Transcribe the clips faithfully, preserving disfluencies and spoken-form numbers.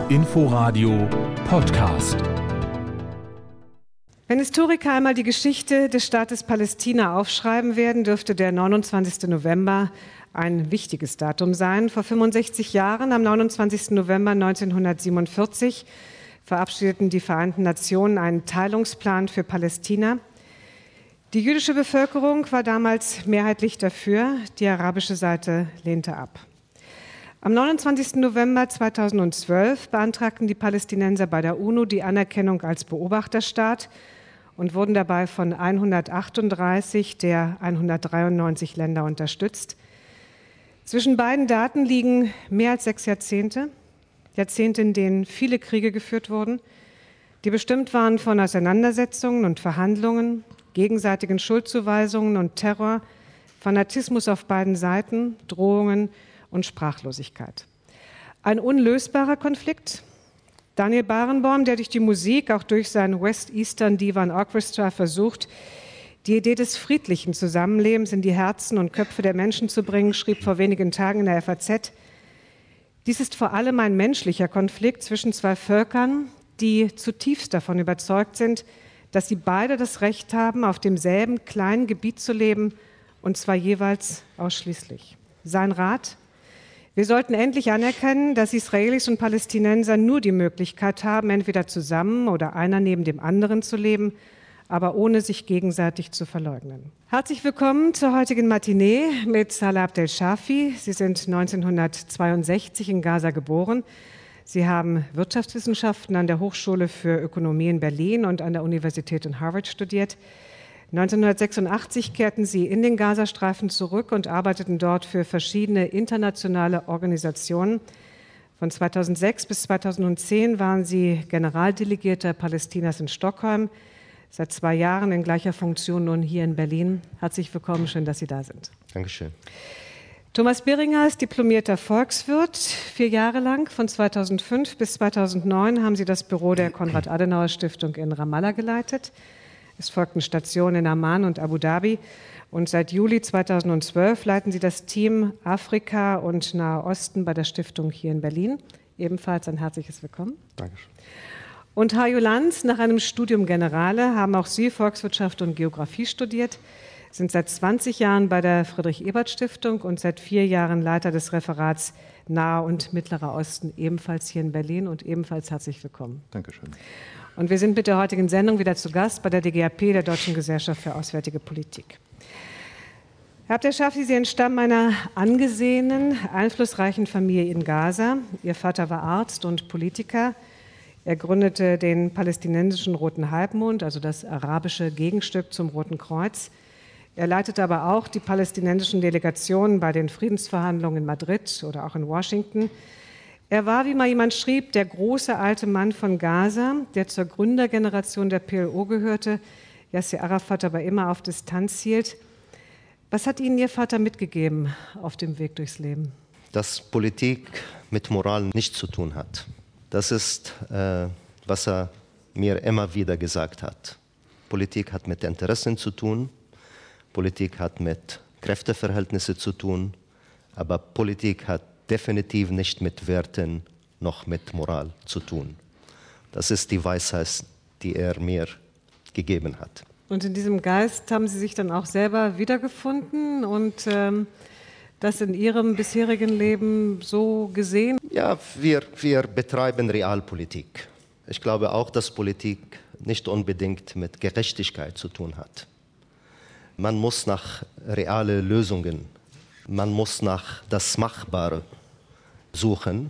Inforadio Podcast. Wenn Historiker einmal die Geschichte des Staates Palästina aufschreiben werden, dürfte der neunundzwanzigste November ein wichtiges Datum sein. Vor fünfundsechzig Jahren, am neunundzwanzigsten November neunzehnhundertsiebenundvierzig, verabschiedeten die Vereinten Nationen einen Teilungsplan für Palästina. Die jüdische Bevölkerung war damals mehrheitlich dafür, die arabische Seite lehnte ab. Am neunundzwanzigsten November zweitausendzwölf beantragten die Palästinenser bei der UNO die Anerkennung als Beobachterstaat und wurden dabei von hundertachtunddreißig der hundertdreiundneunzig Länder unterstützt. Zwischen beiden Daten liegen mehr als sechs Jahrzehnte, Jahrzehnte, in denen viele Kriege geführt wurden, die bestimmt waren von Auseinandersetzungen und Verhandlungen, gegenseitigen Schuldzuweisungen und Terror, Fanatismus auf beiden Seiten, Drohungen und Sprachlosigkeit. Ein unlösbarer Konflikt. Daniel Barenboim, der durch die Musik, auch durch sein West Eastern Divan Orchestra versucht, die Idee des friedlichen Zusammenlebens in die Herzen und Köpfe der Menschen zu bringen, schrieb vor wenigen Tagen in der F A Z: Dies ist vor allem ein menschlicher Konflikt zwischen zwei Völkern, die zutiefst davon überzeugt sind, dass sie beide das Recht haben, auf demselben kleinen Gebiet zu leben, und zwar jeweils ausschließlich. Sein Rat: Wir sollten endlich anerkennen, dass Israelis und Palästinenser nur die Möglichkeit haben, entweder zusammen oder einer neben dem anderen zu leben, aber ohne sich gegenseitig zu verleugnen. Herzlich willkommen zur heutigen Matinee mit Salah Abdel-Shafi. Sie sind neunzehnhundertzweiundsechzig in Gaza geboren. Sie haben Wirtschaftswissenschaften an der Hochschule für Ökonomie in Berlin und an der Universität in Harvard studiert. neunzehnhundertsechsundachtzig kehrten sie in den Gazastreifen zurück und arbeiteten dort für verschiedene internationale Organisationen. Von zweitausendsechs bis zweitausendzehn waren sie Generaldelegierter Palästinas in Stockholm. Seit zwei Jahren in gleicher Funktion nun hier in Berlin. Herzlich willkommen, schön, dass Sie da sind. Dankeschön. Thomas Biringer ist diplomierter Volkswirt. Vier Jahre lang, von zweitausendfünf bis zweitausendneun, haben Sie das Büro der Konrad-Adenauer-Stiftung in Ramallah geleitet. Es folgten Stationen in Amman und Abu Dhabi. Und seit Juli zweitausendzwölf leiten Sie das Team Afrika und Nahe Osten bei der Stiftung hier in Berlin. Ebenfalls ein herzliches Willkommen. Dankeschön. Und Hajo Lanz, nach einem Studium Generale haben auch Sie Volkswirtschaft und Geografie studiert, sind seit zwanzig Jahren bei der Friedrich-Ebert-Stiftung und seit vier Jahren Leiter des Referats Nahe und Mittlerer Osten, ebenfalls hier in Berlin, und ebenfalls herzlich willkommen. Dankeschön. Und wir sind mit der heutigen Sendung wieder zu Gast bei der D G A P, der Deutschen Gesellschaft für Auswärtige Politik. Herr Abdel-Shafi, Sie entstammen einer angesehenen, einflussreichen Familie in Gaza. Ihr Vater war Arzt und Politiker. Er gründete den palästinensischen Roten Halbmond, also das arabische Gegenstück zum Roten Kreuz. Er leitete aber auch die palästinensischen Delegationen bei den Friedensverhandlungen in Madrid oder auch in Washington. Er war, wie mal jemand schrieb, der große alte Mann von Gaza, der zur Gründergeneration der P L O gehörte, Yasser Arafat aber immer auf Distanz hielt. Was hat Ihnen Ihr Vater mitgegeben auf dem Weg durchs Leben? Dass Politik mit Moral nichts zu tun hat. Das ist, äh, was er mir immer wieder gesagt hat. Politik hat mit Interessen zu tun, Politik hat mit Kräfteverhältnissen zu tun, aber Politik hat definitiv nicht mit Werten noch mit Moral zu tun. Das ist die Weisheit, die er mir gegeben hat. Und in diesem Geist haben Sie sich dann auch selber wiedergefunden und ähm, das in Ihrem bisherigen Leben so gesehen? Ja, wir, wir betreiben Realpolitik. Ich glaube auch, dass Politik nicht unbedingt mit Gerechtigkeit zu tun hat. Man muss nach realen Lösungen, man muss nach das Machbare suchen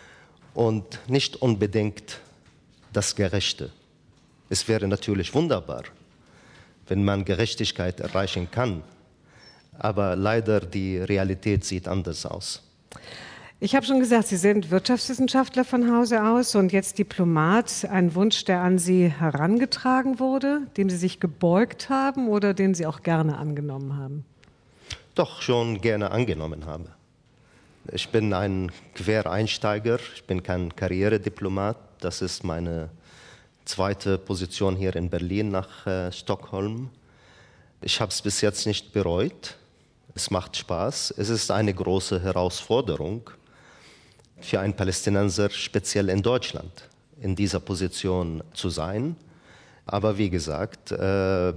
und nicht unbedingt das Gerechte. Es wäre natürlich wunderbar, wenn man Gerechtigkeit erreichen kann, aber leider die Realität sieht anders aus. Ich habe schon gesagt, Sie sind Wirtschaftswissenschaftler von Hause aus und jetzt Diplomat. Ein Wunsch, der an Sie herangetragen wurde, dem Sie sich gebeugt haben oder den Sie auch gerne angenommen haben? Doch schon gerne angenommen habe. Ich bin ein Quereinsteiger, ich bin kein Karrierediplomat. Das ist meine zweite Position hier in Berlin nach äh, Stockholm. Ich habe es bis jetzt nicht bereut. Es macht Spaß. Es ist eine große Herausforderung. für einen Palästinenser, speziell in Deutschland, in dieser Position zu sein. Aber wie gesagt, äh,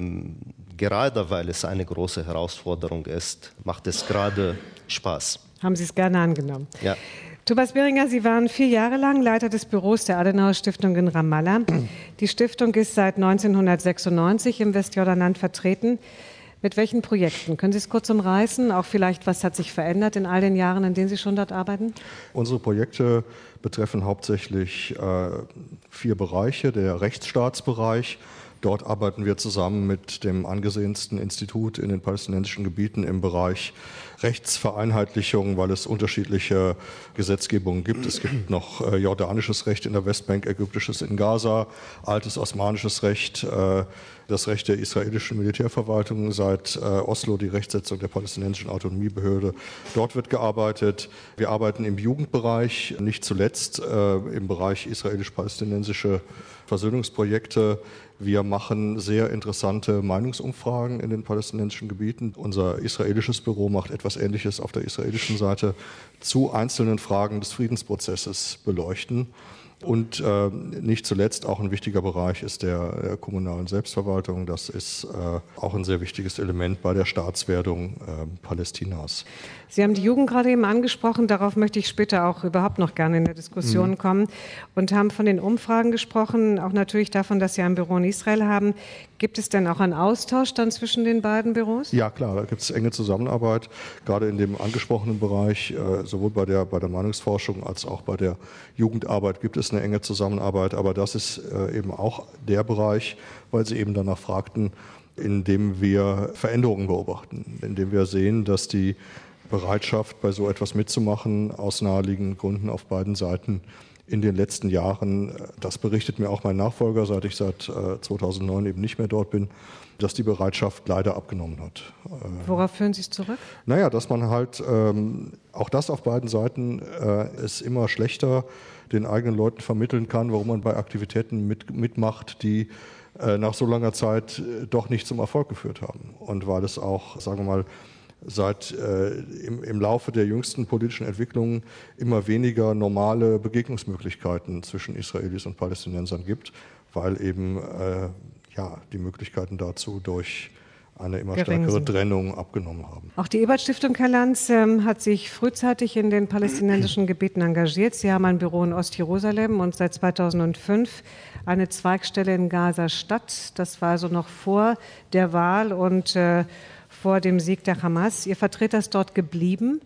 gerade weil es eine große Herausforderung ist, macht es gerade Spaß. Haben Sie es gerne angenommen? Ja. Tobias Behringer, Sie waren vier Jahre lang Leiter des Büros der Adenauer-Stiftung in Ramallah. Die Stiftung ist seit neunzehnhundertsechsundneunzig im Westjordanland vertreten. Mit welchen Projekten? Können Sie es kurz umreißen? Auch vielleicht, was hat sich verändert in all den Jahren, in denen Sie schon dort arbeiten? Unsere Projekte betreffen hauptsächlich äh, vier Bereiche. Der Rechtsstaatsbereich. Dort arbeiten wir zusammen mit dem angesehensten Institut in den palästinensischen Gebieten im Bereich Rechtsvereinheitlichung, weil es unterschiedliche Gesetzgebungen gibt. Es gibt noch äh, jordanisches Recht in der Westbank, ägyptisches in Gaza, altes osmanisches Recht, äh, das Recht der israelischen Militärverwaltung, seit äh, Oslo die Rechtsetzung der palästinensischen Autonomiebehörde. Dort wird gearbeitet. Wir arbeiten im Jugendbereich, nicht zuletzt äh, im Bereich israelisch-palästinensische Versöhnungsprojekte. Wir machen sehr interessante Meinungsumfragen in den palästinensischen Gebieten. Unser israelisches Büro macht etwas Ähnliches auf der israelischen Seite zu einzelnen Fragen des Friedensprozesses beleuchten. Und äh, nicht zuletzt auch ein wichtiger Bereich ist der, der kommunalen Selbstverwaltung. Das ist äh, auch ein sehr wichtiges Element bei der Staatswerdung äh, Palästinas. Sie haben die Jugend gerade eben angesprochen, darauf möchte ich später auch überhaupt noch gerne in der Diskussion mhm. kommen, und haben von den Umfragen gesprochen, auch natürlich davon, dass Sie ein Büro in Israel haben. Gibt es denn auch einen Austausch dann zwischen den beiden Büros? Ja, klar, da gibt es enge Zusammenarbeit, gerade in dem angesprochenen Bereich, äh, sowohl bei der, bei der Meinungsforschung als auch bei der Jugendarbeit gibt es eine enge Zusammenarbeit, aber das ist äh, eben auch der Bereich, weil Sie eben danach fragten, in dem wir Veränderungen beobachten, in dem wir sehen, dass die Bereitschaft, bei so etwas mitzumachen, aus naheliegenden Gründen auf beiden Seiten in den letzten Jahren, das berichtet mir auch mein Nachfolger, seit ich seit äh, zweitausendneun eben nicht mehr dort bin, dass die Bereitschaft leider abgenommen hat. Worauf führen Sie es zurück? Naja, dass man halt, ähm, auch das auf beiden Seiten, äh, es immer schlechter den eigenen Leuten vermitteln kann, warum man bei Aktivitäten mit, mitmacht, die äh, nach so langer Zeit äh, doch nicht zum Erfolg geführt haben. Und weil es auch, sagen wir mal, seit äh, im, im Laufe der jüngsten politischen Entwicklungen immer weniger normale Begegnungsmöglichkeiten zwischen Israelis und Palästinensern gibt, weil eben äh, ja, die Möglichkeiten dazu durch eine immer stärkere Trennung abgenommen haben. Auch die Ebert-Stiftung, Herr Lanz, ähm, hat sich frühzeitig in den palästinensischen Gebieten engagiert. Sie haben ein Büro in Ostjerusalem und seit zweitausendfünf eine Zweigstelle in Gaza-Stadt. Das war also noch vor der Wahl und äh, vor dem Sieg der Hamas. Ihr Vertreter ist dort geblieben.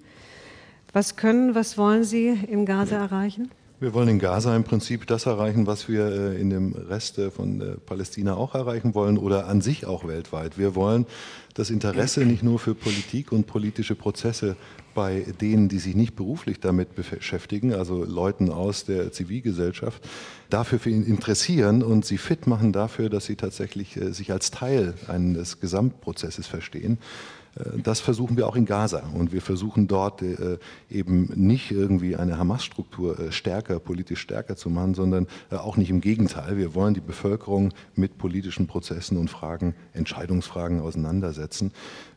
Was können, was wollen Sie in Gaza erreichen? Wir wollen in Gaza im Prinzip das erreichen, was wir in dem Rest von Palästina auch erreichen wollen oder an sich auch weltweit. Wir wollen das Interesse nicht nur für Politik und politische Prozesse bei denen, die sich nicht beruflich damit beschäftigen, also Leuten aus der Zivilgesellschaft, dafür für ihn interessieren und sie fit machen dafür, dass sie tatsächlich sich als Teil eines Gesamtprozesses verstehen. Das versuchen wir auch in Gaza und wir versuchen dort eben nicht irgendwie eine Hamas-Struktur stärker, politisch stärker zu machen, sondern auch nicht im Gegenteil. Wir wollen die Bevölkerung mit politischen Prozessen und Fragen, Entscheidungsfragen auseinandersetzen.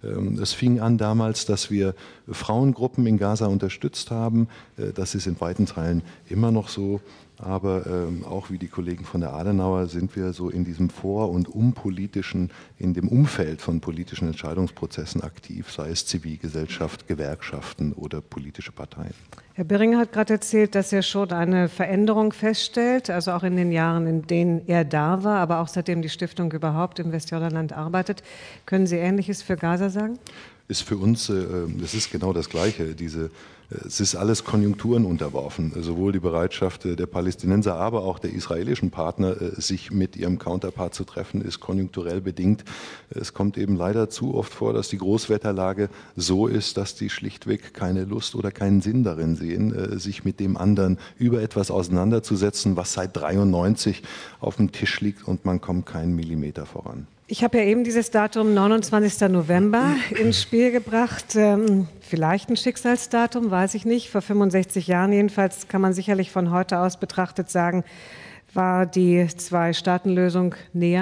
Es fing an damals, dass wir Frauengruppen in Gaza unterstützt haben. Das ist in weiten Teilen immer noch so. Aber ähm, auch wie die Kollegen von der Adenauer sind wir so in diesem vor- und umpolitischen, in dem Umfeld von politischen Entscheidungsprozessen aktiv, sei es Zivilgesellschaft, Gewerkschaften oder politische Parteien. Herr Behringer hat gerade erzählt, dass er schon eine Veränderung feststellt, also auch in den Jahren, in denen er da war, aber auch seitdem die Stiftung überhaupt im Westjordanland arbeitet. Können Sie Ähnliches für Gaza sagen? Ist für uns, äh, das ist genau das Gleiche, diese Es ist alles Konjunkturen unterworfen, sowohl die Bereitschaft der Palästinenser, aber auch der israelischen Partner, sich mit ihrem Counterpart zu treffen, ist konjunkturell bedingt. Es kommt eben leider zu oft vor, dass die Großwetterlage so ist, dass die schlichtweg keine Lust oder keinen Sinn darin sehen, sich mit dem anderen über etwas auseinanderzusetzen, was seit dreiundneunzig auf dem Tisch liegt und man kommt keinen Millimeter voran. Ich habe ja eben dieses Datum neunundzwanzigsten November ins Spiel gebracht. Ähm, vielleicht ein Schicksalsdatum, weiß ich nicht. Vor fünfundsechzig Jahren jedenfalls kann man sicherlich von heute aus betrachtet sagen, war die Zwei-Staaten-Lösung näher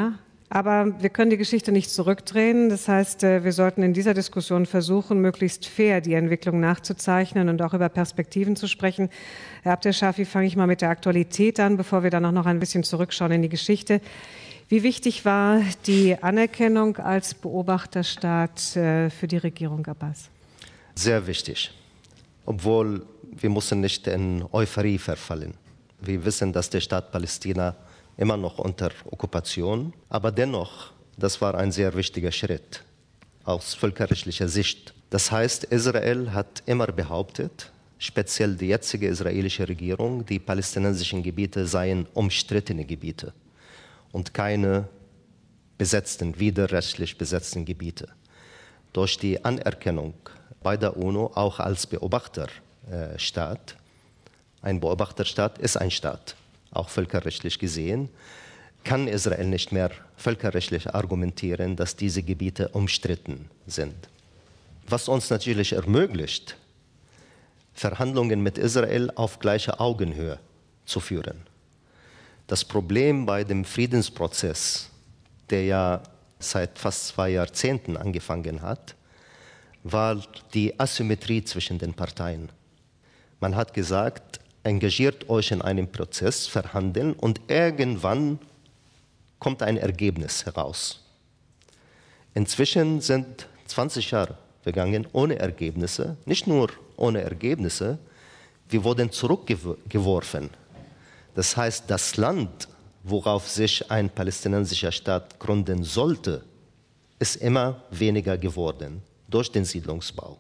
Aber wir können die Geschichte nicht zurückdrehen. Das heißt, wir sollten in dieser Diskussion versuchen, möglichst fair die Entwicklung nachzuzeichnen und auch über Perspektiven zu sprechen. Herr Abdeschafi, fange ich mal mit der Aktualität an, bevor wir dann auch noch ein bisschen zurückschauen in die Geschichte. Wie wichtig war die Anerkennung als Beobachterstaat für die Regierung Abbas? Sehr wichtig, obwohl wir müssen nicht in Euphorie verfallen. Wir wissen, dass der Staat Palästina immer noch unter Okkupation, aber dennoch, das war ein sehr wichtiger Schritt aus völkerrechtlicher Sicht. Das heißt, Israel hat immer behauptet, speziell die jetzige israelische Regierung, die palästinensischen Gebiete seien umstrittene Gebiete und keine besetzten, widerrechtlich besetzten Gebiete. Durch die Anerkennung bei der UNO auch als Beobachterstaat, ein Beobachterstaat ist ein Staat, auch völkerrechtlich gesehen, kann Israel nicht mehr völkerrechtlich argumentieren, dass diese Gebiete umstritten sind. Was uns natürlich ermöglicht, Verhandlungen mit Israel auf gleicher Augenhöhe zu führen. Das Problem bei dem Friedensprozess, der ja seit fast zwei Jahrzehnten angefangen hat, war die Asymmetrie zwischen den Parteien. Man hat gesagt, engagiert euch in einem Prozess, verhandeln und irgendwann kommt ein Ergebnis heraus. Inzwischen sind zwanzig Jahre vergangen ohne Ergebnisse, nicht nur ohne Ergebnisse, wir wurden zurückgeworfen. Das heißt, das Land, worauf sich ein palästinensischer Staat gründen sollte, ist immer weniger geworden durch den Siedlungsbau.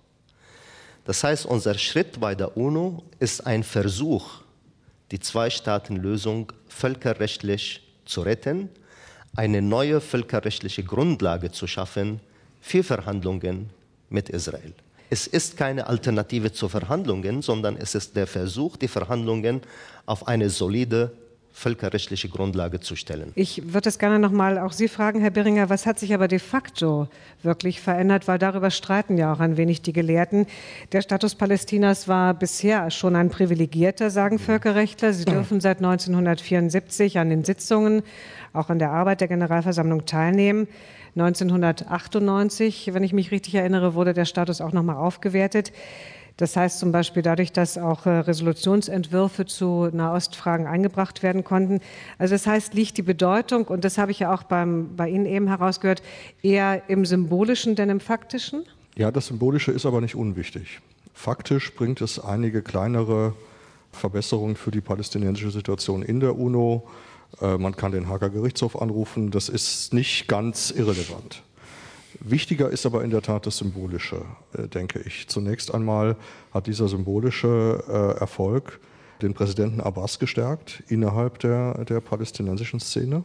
Das heißt, unser Schritt bei der UNO ist ein Versuch, die Zwei-Staaten-Lösung völkerrechtlich zu retten, eine neue völkerrechtliche Grundlage zu schaffen für Verhandlungen mit Israel. Es ist keine Alternative zu Verhandlungen, sondern es ist der Versuch, die Verhandlungen auf eine solide völkerrechtliche Grundlage zu stellen. Ich würde es gerne noch mal auch Sie fragen, Herr Beringer, was hat sich aber de facto wirklich verändert? Weil darüber streiten ja auch ein wenig die Gelehrten. Der Status Palästinas war bisher schon ein privilegierter, sagen Völkerrechtler. Sie dürfen seit neunzehnhundertvierundsiebzig an den Sitzungen, auch an der Arbeit der Generalversammlung teilnehmen. neunzehnhundertachtundneunzig, wenn ich mich richtig erinnere, wurde der Status auch noch mal aufgewertet. Das heißt zum Beispiel dadurch, dass auch Resolutionsentwürfe zu Nahostfragen eingebracht werden konnten. Also das heißt, liegt die Bedeutung, und das habe ich ja auch beim, bei Ihnen eben herausgehört, eher im Symbolischen denn im Faktischen? Ja, das Symbolische ist aber nicht unwichtig. Faktisch bringt es einige kleinere Verbesserungen für die palästinensische Situation in der UNO. Man kann den Haager Gerichtshof anrufen, das ist nicht ganz irrelevant. Wichtiger ist aber in der Tat das Symbolische, denke ich. Zunächst einmal hat dieser symbolische Erfolg den Präsidenten Abbas gestärkt innerhalb der, der palästinensischen Szene.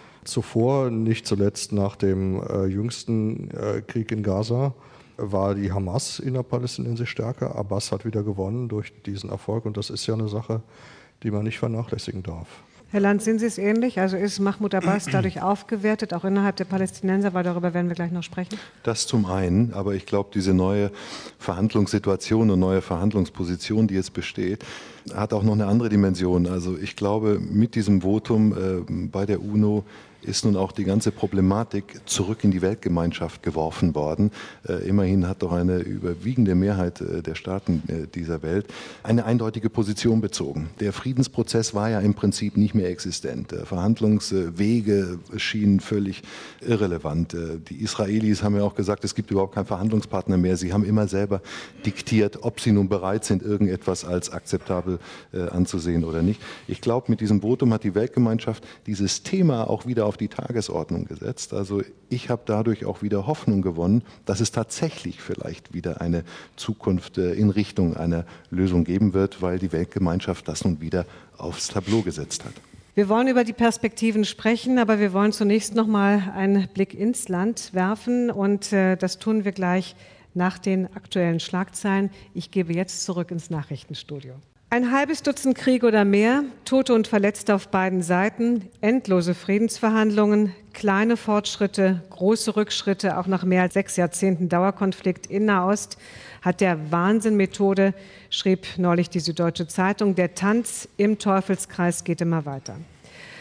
Zuvor, nicht zuletzt nach dem jüngsten Krieg in Gaza, war die Hamas innerpalästinensisch stärker. Abbas hat wieder gewonnen durch diesen Erfolg und das ist ja eine Sache, die man nicht vernachlässigen darf. Herr Land, sehen Sie es ähnlich? Also ist Mahmoud Abbas dadurch aufgewertet, auch innerhalb der Palästinenser, weil darüber werden wir gleich noch sprechen? Das zum einen, aber ich glaube, diese neue Verhandlungssituation und neue Verhandlungsposition, die jetzt besteht, hat auch noch eine andere Dimension. Also ich glaube, mit diesem Votum äh, bei der UNO ist nun auch die ganze Problematik zurück in die Weltgemeinschaft geworfen worden. Äh, immerhin hat doch eine überwiegende Mehrheit äh, der Staaten äh, dieser Welt eine eindeutige Position bezogen. Der Friedensprozess war ja im Prinzip nicht mehr existent. Äh, Verhandlungswege schienen völlig irrelevant. Äh, die Israelis haben ja auch gesagt, es gibt überhaupt keinen Verhandlungspartner mehr. Sie haben immer selber diktiert, ob sie nun bereit sind, irgendetwas als akzeptabel äh, anzusehen oder nicht. Ich glaube, mit diesem Votum hat die Weltgemeinschaft dieses Thema auch wieder auf die Tagesordnung gesetzt. Also ich habe dadurch auch wieder Hoffnung gewonnen, dass es tatsächlich vielleicht wieder eine Zukunft in Richtung einer Lösung geben wird, weil die Weltgemeinschaft das nun wieder aufs Tableau gesetzt hat. Wir wollen über die Perspektiven sprechen, aber wir wollen zunächst noch mal einen Blick ins Land werfen und äh, das tun wir gleich nach den aktuellen Schlagzeilen. Ich gebe jetzt zurück ins Nachrichtenstudio. Ein halbes Dutzend Kriege oder mehr, Tote und Verletzte auf beiden Seiten, endlose Friedensverhandlungen, kleine Fortschritte, große Rückschritte, auch nach mehr als sechs Jahrzehnten Dauerkonflikt in Nahost, hat der Wahnsinn Methode, schrieb neulich die Süddeutsche Zeitung. Der Tanz im Teufelskreis geht immer weiter.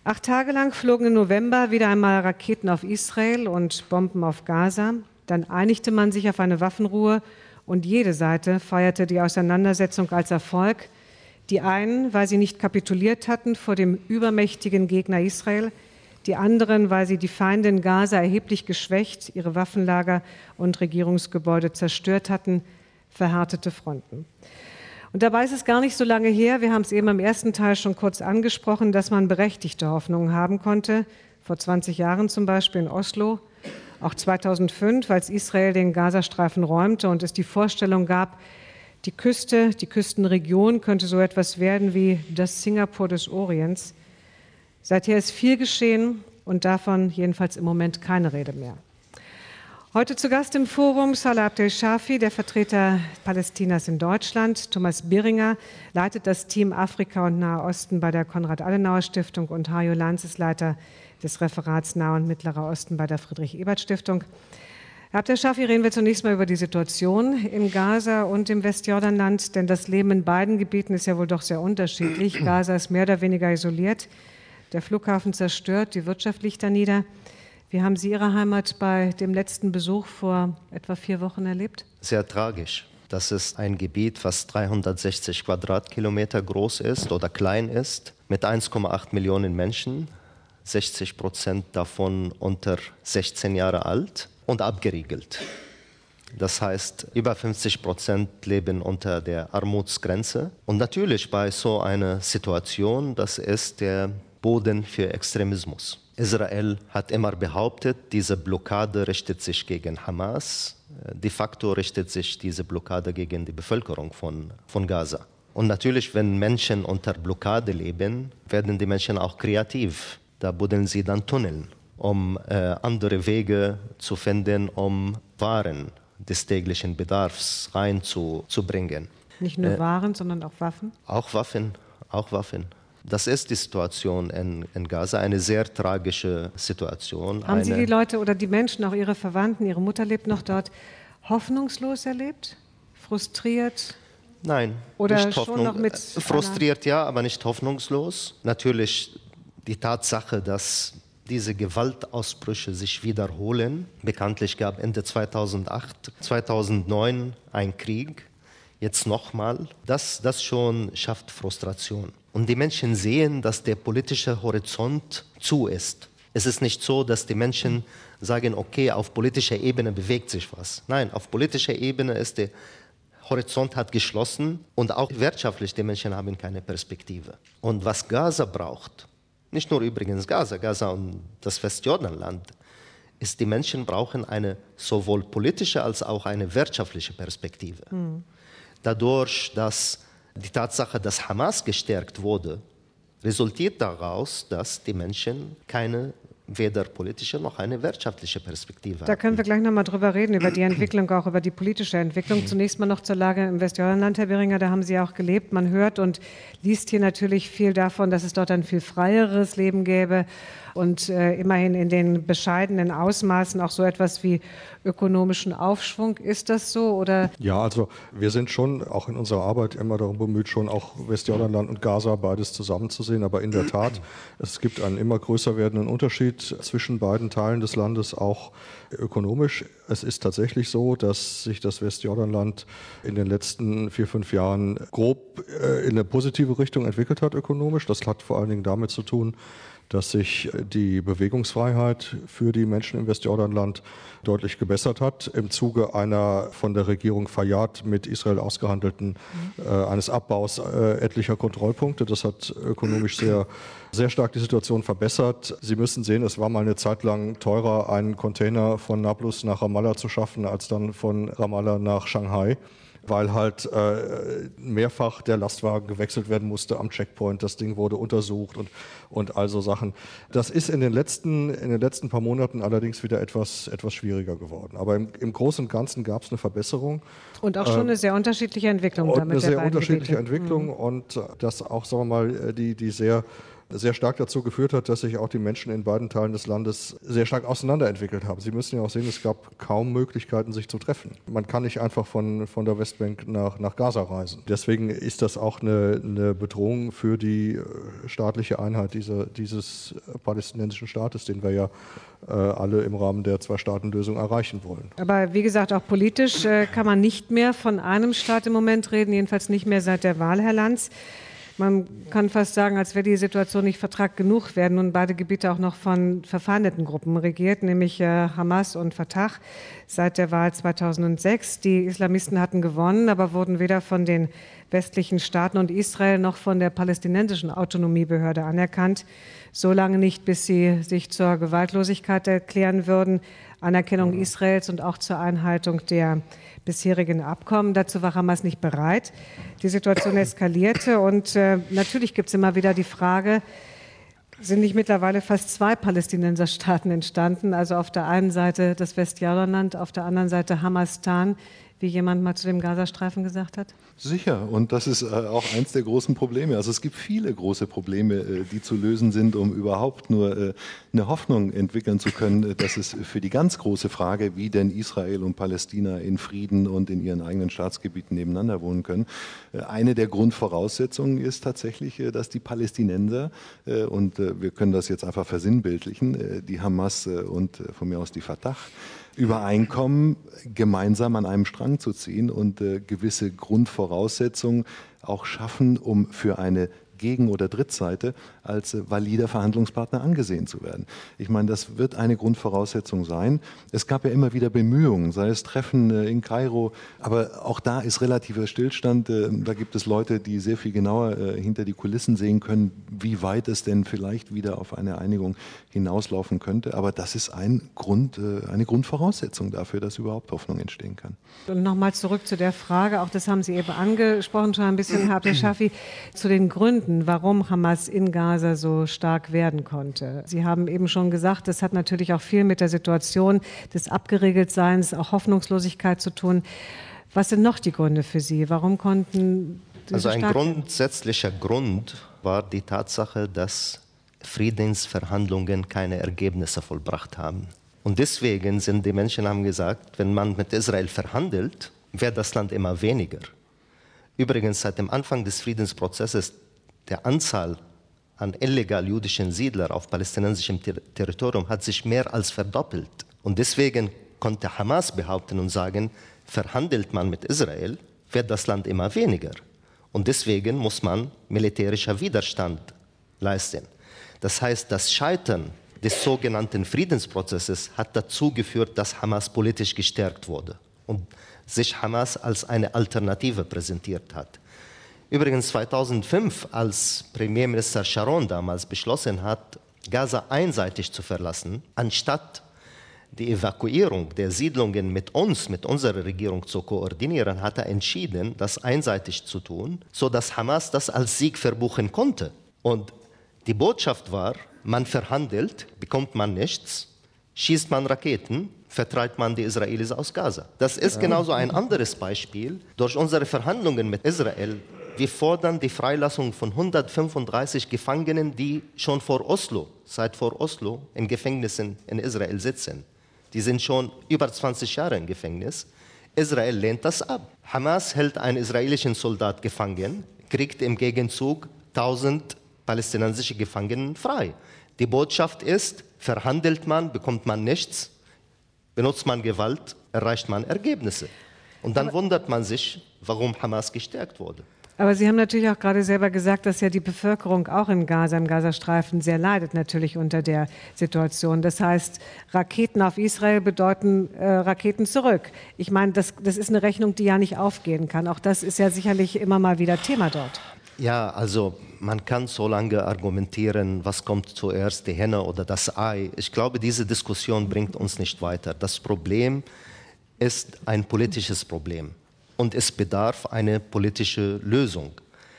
Acht Tage lang flogen im November wieder einmal Raketen auf Israel und Bomben auf Gaza. Dann einigte man sich auf eine Waffenruhe und jede Seite feierte die Auseinandersetzung als Erfolg. Die einen, weil sie nicht kapituliert hatten vor dem übermächtigen Gegner Israel, die anderen, weil sie die Feinde in Gaza erheblich geschwächt, ihre Waffenlager und Regierungsgebäude zerstört hatten, verhärtete Fronten. Und dabei ist es gar nicht so lange her, wir haben es eben im ersten Teil schon kurz angesprochen, dass man berechtigte Hoffnungen haben konnte, vor zwanzig Jahren zum Beispiel in Oslo, auch zweitausendfünf, als Israel den Gazastreifen räumte und es die Vorstellung gab, die Küste, die Küstenregion könnte so etwas werden wie das Singapur des Orients. Seither ist viel geschehen und davon jedenfalls im Moment keine Rede mehr. Heute zu Gast im Forum Salah Abdel-Shafi, der Vertreter Palästinas in Deutschland. Thomas Biringer leitet das Team Afrika und Nahe Osten bei der Konrad-Adenauer-Stiftung und Hajo Lanz ist Leiter des Referats Nahe und Mittlerer Osten bei der Friedrich-Ebert-Stiftung. Herr Abdel-Shafi, reden wir zunächst mal über die Situation in Gaza und im Westjordanland, denn das Leben in beiden Gebieten ist ja wohl doch sehr unterschiedlich. Gaza ist mehr oder weniger isoliert, der Flughafen zerstört, die Wirtschaft liegt da nieder. Wie haben Sie Ihre Heimat bei dem letzten Besuch vor etwa vier Wochen erlebt? Sehr tragisch. Das ist ein Gebiet, was dreihundertsechzig Quadratkilometer groß ist oder klein ist, mit eins Komma acht Millionen Menschen, sechzig Prozent davon unter sechzehn Jahre alt und abgeriegelt. Das heißt, über fünfzig Prozent leben unter der Armutsgrenze. Und natürlich bei so einer Situation, das ist der Boden für Extremismus. Israel hat immer behauptet, diese Blockade richtet sich gegen Hamas. De facto richtet sich diese Blockade gegen die Bevölkerung von, von Gaza. Und natürlich, wenn Menschen unter Blockade leben, werden die Menschen auch kreativ. Da buddeln sie dann Tunnel, um äh, andere Wege zu finden, um Waren des täglichen Bedarfs reinzubringen. Nicht nur äh, Waren, sondern auch Waffen? Auch Waffen, auch Waffen. Das ist die Situation in, in Gaza, eine sehr tragische Situation. Haben eine, Sie die Leute oder die Menschen, auch Ihre Verwandten, Ihre Mutter lebt noch dort, hoffnungslos erlebt? Frustriert? Nein, oder nicht schon noch mit frustriert, ja, aber nicht hoffnungslos. Natürlich die Tatsache, dass diese Gewaltausbrüche sich wiederholen. Bekanntlich gab Ende zweitausendacht, zweitausendneun ein Krieg, jetzt nochmal. Das, das schon schafft Frustration. Und die Menschen sehen, dass der politische Horizont zu ist. Es ist nicht so, dass die Menschen sagen, okay, auf politischer Ebene bewegt sich was. Nein, auf politischer Ebene ist der Horizont hat geschlossen und auch wirtschaftlich, die Menschen haben keine Perspektive. Und was Gaza braucht, nicht nur übrigens Gaza, Gaza und das Westjordanland, ist, die Menschen brauchen eine sowohl politische als auch eine wirtschaftliche Perspektive. Mhm. Dadurch, dass die Tatsache, dass Hamas gestärkt wurde, resultiert daraus, dass die Menschen keine weder politische noch eine wirtschaftliche Perspektive haben. Da können wir gleich noch mal drüber reden, über die Entwicklung, auch über die politische Entwicklung. Zunächst mal noch zur Lage im Westjordanland, Herr Biringer, da haben Sie auch gelebt. Man hört und liest hier natürlich viel davon, dass es dort ein viel freieres Leben gäbe und äh, immerhin in den bescheidenen Ausmaßen auch so etwas wie ökonomischen Aufschwung. Ist das so? Oder? Ja, also wir sind schon auch in unserer Arbeit immer darum bemüht, schon auch Westjordanland und Gaza beides zusammenzusehen. Aber in der Tat, es gibt einen immer größer werdenden Unterschied zwischen beiden Teilen des Landes, auch ökonomisch. Es ist tatsächlich so, dass sich das Westjordanland in den letzten vier, fünf Jahren grob äh, in eine positive Richtung entwickelt hat ökonomisch. Das hat vor allen Dingen damit zu tun, dass sich die Bewegungsfreiheit für die Menschen im Westjordanland deutlich gebessert hat im Zuge einer von der Regierung Fayyad mit Israel ausgehandelten äh, eines Abbaus äh, etlicher Kontrollpunkte. Das hat ökonomisch sehr, sehr stark die Situation verbessert. Sie müssen sehen, es war mal eine Zeit lang teurer, einen Container von Nablus nach Ramallah zu schaffen, als dann von Ramallah nach Shanghai, weil halt äh, mehrfach der Lastwagen gewechselt werden musste am Checkpoint. Das Ding wurde untersucht und, und all so Sachen. Das ist in den letzten, in den letzten paar Monaten allerdings wieder etwas, etwas schwieriger geworden. Aber im, im Großen und Ganzen gab es eine Verbesserung. Und auch schon eine sehr unterschiedliche Entwicklung. Und damit eine sehr unterschiedliche Gebiete. Entwicklung mhm. und das auch, sagen wir mal, die, die sehr sehr stark dazu geführt hat, dass sich auch die Menschen in beiden Teilen des Landes sehr stark auseinanderentwickelt haben. Sie müssen ja auch sehen, es gab kaum Möglichkeiten, sich zu treffen. Man kann nicht einfach von, von der Westbank nach, nach Gaza reisen. Deswegen ist das auch eine, eine Bedrohung für die staatliche Einheit dieser, dieses palästinensischen Staates, den wir ja äh, alle im Rahmen der Zwei-Staaten-Lösung erreichen wollen. Aber wie gesagt, auch politisch äh, kann man nicht mehr von einem Staat im Moment reden, jedenfalls nicht mehr seit der Wahl, Herr Lanz. Man kann fast sagen, als wäre die Situation nicht vertragt genug, werden nun beide Gebiete auch noch von verfeindeten Gruppen regiert, nämlich äh, Hamas und Fatah seit der Wahl zweitausendsechs. Die Islamisten hatten gewonnen, aber wurden weder von den westlichen Staaten und Israel noch von der palästinensischen Autonomiebehörde anerkannt. Solange nicht, bis sie sich zur Gewaltlosigkeit erklären würden, Anerkennung Israels und auch zur Einhaltung der bisherigen Abkommen. Dazu war Hamas nicht bereit. Die Situation eskalierte und äh, natürlich gibt es immer wieder die Frage, sind nicht mittlerweile fast zwei Palästinenserstaaten entstanden? Also auf der einen Seite das Westjordanland, auf der anderen Seite Hamastan, wie jemand mal zu dem Gazastreifen gesagt hat? Sicher, und das ist auch eins der großen Probleme. Also es gibt viele große Probleme, die zu lösen sind, um überhaupt nur eine Hoffnung entwickeln zu können, dass es für die ganz große Frage, wie denn Israel und Palästina in Frieden und in ihren eigenen Staatsgebieten nebeneinander wohnen können, eine der Grundvoraussetzungen ist tatsächlich, dass die Palästinenser, und wir können das jetzt einfach versinnbildlichen, die Hamas und von mir aus die Fatah, übereinkommen, gemeinsam an einem Strang zu ziehen und äh, gewisse Grundvoraussetzungen auch schaffen, um für eine Gegen- oder Drittseite als äh, valider Verhandlungspartner angesehen zu werden. Ich meine, das wird eine Grundvoraussetzung sein. Es gab ja immer wieder Bemühungen, sei es Treffen äh, in Kairo, aber auch da ist relativer Stillstand. Äh, da gibt es Leute, die sehr viel genauer äh, hinter die Kulissen sehen können, wie weit es denn vielleicht wieder auf eine Einigung hinauslaufen könnte. Aber das ist ein Grund, äh, eine Grundvoraussetzung dafür, dass überhaupt Hoffnung entstehen kann. Und nochmal zurück zu der Frage, auch das haben Sie eben angesprochen, schon ein bisschen, Herr Abdel-Shafi, zu den Gründen, warum Hamas in Gaza so stark werden konnte. Sie haben eben schon gesagt, das hat natürlich auch viel mit der Situation des Abgeriegeltseins, auch Hoffnungslosigkeit zu tun. Was sind noch die Gründe für Sie? Warum konnten diese Also ein stark grundsätzlicher Grund war die Tatsache, dass Friedensverhandlungen keine Ergebnisse vollbracht haben. Und deswegen sind die Menschen haben gesagt, wenn man mit Israel verhandelt, wird das Land immer weniger. Übrigens, seit dem Anfang des Friedensprozesses der Anzahl an illegal jüdischen Siedlern auf palästinensischem Ter- Territorium hat sich mehr als verdoppelt. Und deswegen konnte Hamas behaupten und sagen, verhandelt man mit Israel, wird das Land immer weniger. Und deswegen muss man militärischer Widerstand leisten. Das heißt, das Scheitern des sogenannten Friedensprozesses hat dazu geführt, dass Hamas politisch gestärkt wurde und sich Hamas als eine Alternative präsentiert hat. Übrigens zweitausendfünf, als Premierminister Sharon damals beschlossen hat, Gaza einseitig zu verlassen, anstatt die Evakuierung der Siedlungen mit uns, mit unserer Regierung zu koordinieren, hat er entschieden, das einseitig zu tun, sodass Hamas das als Sieg verbuchen konnte. Und die Botschaft war, man verhandelt, bekommt man nichts, schießt man Raketen, vertreibt man die Israelis aus Gaza. Das ist genauso ein anderes Beispiel. Durch unsere Verhandlungen mit Israel, wir fordern die Freilassung von hundertfünfunddreißig Gefangenen, die schon vor Oslo, seit vor Oslo in Gefängnissen in Israel sitzen. Die sind schon über zwanzig Jahre im Gefängnis. Israel lehnt das ab. Hamas hält einen israelischen Soldat gefangen, kriegt im Gegenzug tausend palästinensische Gefangenen frei. Die Botschaft ist, verhandelt man, bekommt man nichts, benutzt man Gewalt, erreicht man Ergebnisse. Und dann wundert man sich, warum Hamas gestärkt wurde. Aber Sie haben natürlich auch gerade selber gesagt, dass ja die Bevölkerung auch in Gaza, im Gazastreifen sehr leidet natürlich unter der Situation. Das heißt, Raketen auf Israel bedeuten äh, Raketen zurück. Ich meine, das, das ist eine Rechnung, die ja nicht aufgehen kann. Auch das ist ja sicherlich immer mal wieder Thema dort. Ja, also man kann so lange argumentieren, was kommt zuerst, die Henne oder das Ei. Ich glaube, diese Diskussion bringt uns nicht weiter. Das Problem ist ein politisches Problem. Und es bedarf einer politischen Lösung.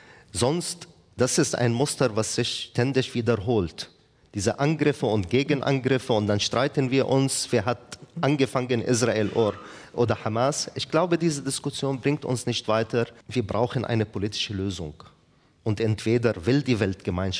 Sonst, das ist ein Muster, was sich ständig wiederholt. Diese Angriffe und Gegenangriffe und dann streiten wir uns, wer hat angefangen, Israel oder Hamas. Ich glaube, diese Diskussion bringt uns nicht weiter. Wir brauchen eine politische Lösung. Und entweder will die Weltgemeinschaft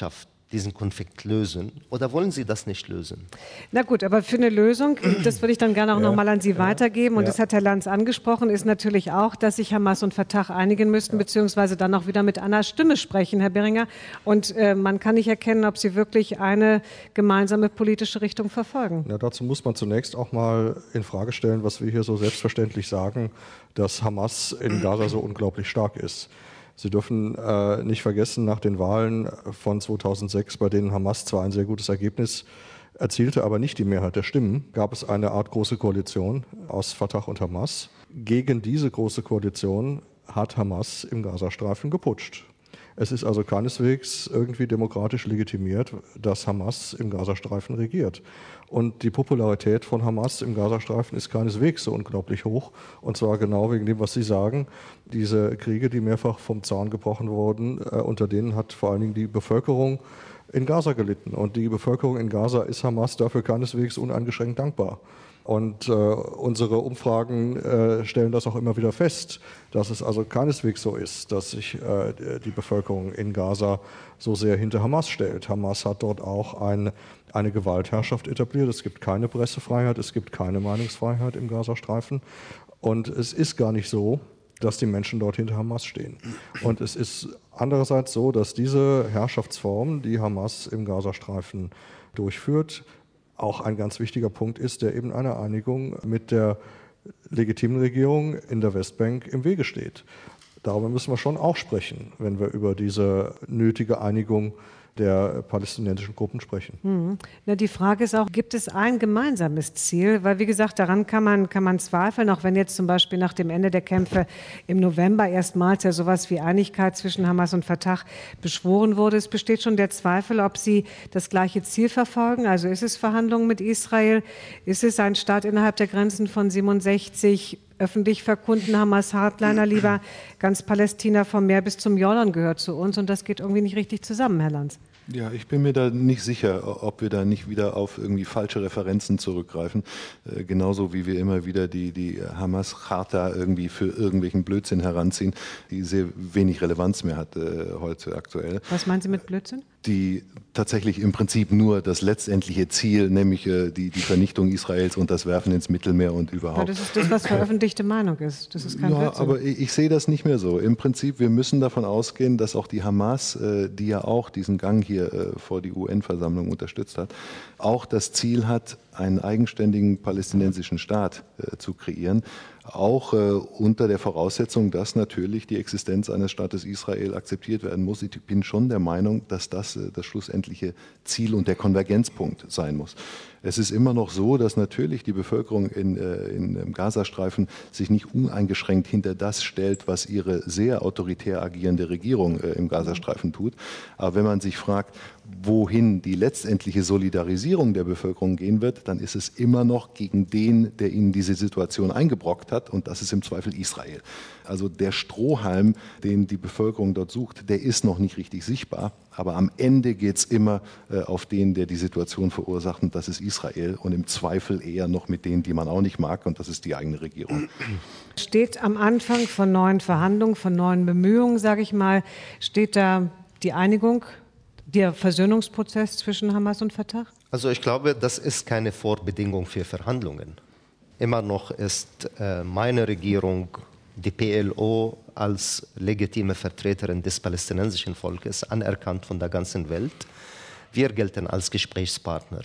diesen Konflikt lösen, oder wollen Sie das nicht lösen? Na gut, aber für eine Lösung, das würde ich dann gerne auch ja, noch mal an Sie ja, weitergeben, und ja. das hat Herr Lanz angesprochen, ist natürlich auch, dass sich Hamas und Fatah einigen müssten, ja. beziehungsweise dann auch wieder mit einer Stimme sprechen, Herr Beringer. Und äh, man kann nicht erkennen, ob sie wirklich eine gemeinsame politische Richtung verfolgen. Ja, dazu muss man zunächst auch mal in Frage stellen, was wir hier so selbstverständlich sagen, dass Hamas in Gaza so unglaublich stark ist. Sie dürfen äh, nicht vergessen, nach den Wahlen von zweitausendsechs, bei denen Hamas zwar ein sehr gutes Ergebnis erzielte, aber nicht die Mehrheit der Stimmen, gab es eine Art große Koalition aus Fatah und Hamas. Gegen diese große Koalition hat Hamas im Gazastreifen geputscht. Es ist also keineswegs irgendwie demokratisch legitimiert, dass Hamas im Gazastreifen regiert. Und die Popularität von Hamas im Gazastreifen ist keineswegs so unglaublich hoch. Und zwar genau wegen dem, was Sie sagen. Diese Kriege, die mehrfach vom Zaun gebrochen wurden, äh, unter denen hat vor allen Dingen die Bevölkerung in Gaza gelitten. Und die Bevölkerung in Gaza ist Hamas dafür keineswegs uneingeschränkt dankbar. Und äh, unsere Umfragen äh, stellen das auch immer wieder fest, dass es also keineswegs so ist, dass sich äh, die Bevölkerung in Gaza so sehr hinter Hamas stellt. Hamas hat dort auch ein, eine Gewaltherrschaft etabliert. Es gibt keine Pressefreiheit, es gibt keine Meinungsfreiheit im Gazastreifen. Und es ist gar nicht so, dass die Menschen dort hinter Hamas stehen. Und es ist andererseits so, dass diese Herrschaftsform, die Hamas im Gazastreifen durchführt, auch ein ganz wichtiger Punkt ist, der eben einer Einigung mit der legitimen Regierung in der Westbank im Wege steht. Darüber müssen wir schon auch sprechen, wenn wir über diese nötige Einigung der palästinensischen Gruppen sprechen. Mhm. Na, die Frage ist auch, gibt es ein gemeinsames Ziel? Weil, wie gesagt, daran kann man, kann man zweifeln, auch wenn jetzt zum Beispiel nach dem Ende der Kämpfe im November erstmals ja sowas wie Einigkeit zwischen Hamas und Fatah beschworen wurde. Es besteht schon der Zweifel, ob sie das gleiche Ziel verfolgen. Also ist es Verhandlungen mit Israel? Ist es ein Staat innerhalb der Grenzen von siebenundsechzig? Öffentlich verkunden Hamas Hardliner lieber, ganz Palästina vom Meer bis zum Jordan gehört zu uns, und das geht irgendwie nicht richtig zusammen, Herr Lanz. Ja, ich bin mir da nicht sicher, ob wir da nicht wieder auf irgendwie falsche Referenzen zurückgreifen. Äh, genauso wie wir immer wieder die, die Hamas-Charta irgendwie für irgendwelchen Blödsinn heranziehen, die sehr wenig Relevanz mehr hat äh, heute aktuell. Was meinen Sie mit Blödsinn? Die tatsächlich im Prinzip nur das letztendliche Ziel, nämlich äh, die, die Vernichtung Israels und das Werfen ins Mittelmeer und überhaupt. Aber das ist das, was veröffentlichte Meinung ist. Das ist kein ja, Blödsinn. aber ich, ich sehe das nicht mehr so. Im Prinzip, wir müssen davon ausgehen, dass auch die Hamas, äh, die ja auch diesen Gang hier äh, vor die U N-Versammlung unterstützt hat, auch das Ziel hat, einen eigenständigen palästinensischen Staat äh, zu kreieren. Auch äh, unter der Voraussetzung, dass natürlich die Existenz eines Staates Israel akzeptiert werden muss. Ich bin schon der Meinung, dass das äh, das schlussendliche Ziel und der Konvergenzpunkt sein muss. Es ist immer noch so, dass natürlich die Bevölkerung in, äh, in, im Gazastreifen sich nicht uneingeschränkt hinter das stellt, was ihre sehr autoritär agierende Regierung äh, im Gazastreifen tut. Aber wenn man sich fragt, wohin die letztendliche Solidarisierung der Bevölkerung gehen wird, dann ist es immer noch gegen den, der ihnen diese Situation eingebrockt hat, und das ist im Zweifel Israel. Also der Strohhalm, den die Bevölkerung dort sucht, der ist noch nicht richtig sichtbar, aber am Ende geht es immer äh, auf den, der die Situation verursacht, und das ist Israel, und im Zweifel eher noch mit denen, die man auch nicht mag, und das ist die eigene Regierung. Steht am Anfang von neuen Verhandlungen, von neuen Bemühungen, sage ich mal, steht da die Einigung, der Versöhnungsprozess zwischen Hamas und Fatah? Also ich glaube, das ist keine Vorbedingung für Verhandlungen. Immer noch ist äh, meine Regierung, die P L O, als legitime Vertreterin des palästinensischen Volkes anerkannt von der ganzen Welt. Wir gelten als Gesprächspartner.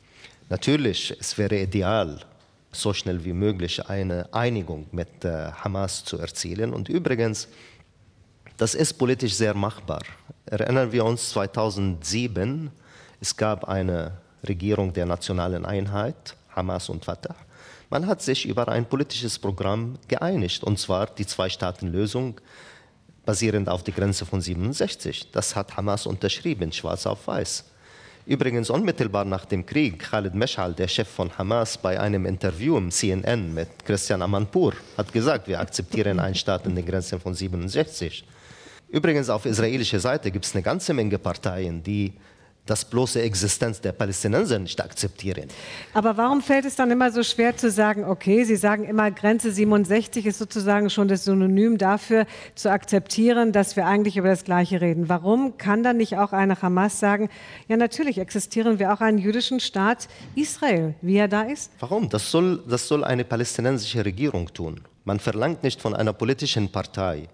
Natürlich, es wäre ideal, so schnell wie möglich eine Einigung mit äh, Hamas zu erzielen. Und übrigens, das ist politisch sehr machbar. Erinnern wir uns zweitausendsieben, es gab eine Regierung der nationalen Einheit, Hamas und Fatah. Man hat sich über ein politisches Programm geeinigt, und zwar die Zwei-Staaten-Lösung basierend auf der Grenze von siebenundsechzig. Das hat Hamas unterschrieben, schwarz auf weiß. Übrigens unmittelbar nach dem Krieg, Khalid Meshal, der Chef von Hamas, bei einem Interview im C N N mit Christian Amanpour, hat gesagt, wir akzeptieren einen Staat in den Grenzen von siebenundsechzig. Übrigens auf israelischer Seite gibt es eine ganze Menge Parteien, die das bloße Existenz der Palästinenser nicht akzeptieren. Aber warum fällt es dann immer so schwer zu sagen, okay, Sie sagen immer, Grenze siebenundsechzig ist sozusagen schon das Synonym dafür, zu akzeptieren, dass wir eigentlich über das Gleiche reden. Warum kann dann nicht auch eine Hamas sagen, ja natürlich existieren wir auch einen jüdischen Staat Israel, wie er da ist? Warum? Das soll, das soll eine palästinensische Regierung tun. Man verlangt nicht von einer politischen Partei,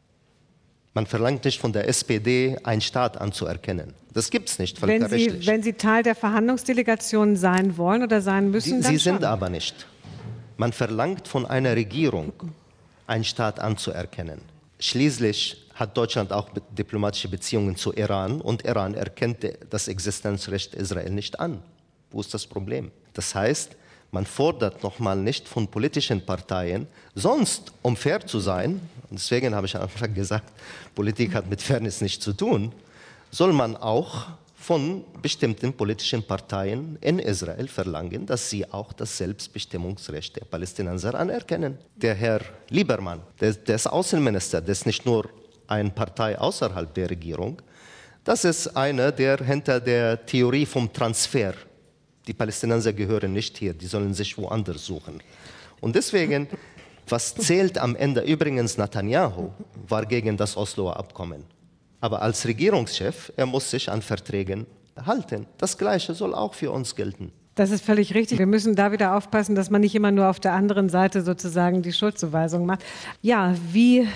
man verlangt nicht von der S P D, einen Staat anzuerkennen. Das gibt es nicht völkerrechtlich. Wenn Sie, wenn Sie Teil der Verhandlungsdelegation sein wollen oder sein müssen, Die, dann Sie schon. sind aber nicht. Man verlangt von einer Regierung, einen Staat anzuerkennen. Schließlich hat Deutschland auch diplomatische Beziehungen zu Iran und Iran erkennt das Existenzrecht Israel nicht an. Wo ist das Problem? Das heißt, man fordert nochmal nicht von politischen Parteien, sonst, um fair zu sein, und deswegen habe ich am Anfang gesagt, Politik hat mit Fairness nichts zu tun, soll man auch von bestimmten politischen Parteien in Israel verlangen, dass sie auch das Selbstbestimmungsrecht der Palästinenser anerkennen. Der Herr Liebermann, der, der ist Außenminister, der ist nicht nur eine Partei außerhalb der Regierung, das ist einer, der hinter der Theorie vom Transfer, die Palästinenser gehören nicht hier, die sollen sich woanders suchen. Und deswegen, was zählt am Ende, übrigens Netanyahu war gegen das Osloer Abkommen. Aber als Regierungschef, er muss sich an Verträgen halten. Das Gleiche soll auch für uns gelten. Das ist völlig richtig. Wir müssen da wieder aufpassen, dass man nicht immer nur auf der anderen Seite sozusagen die Schuldzuweisung macht. Ja, wie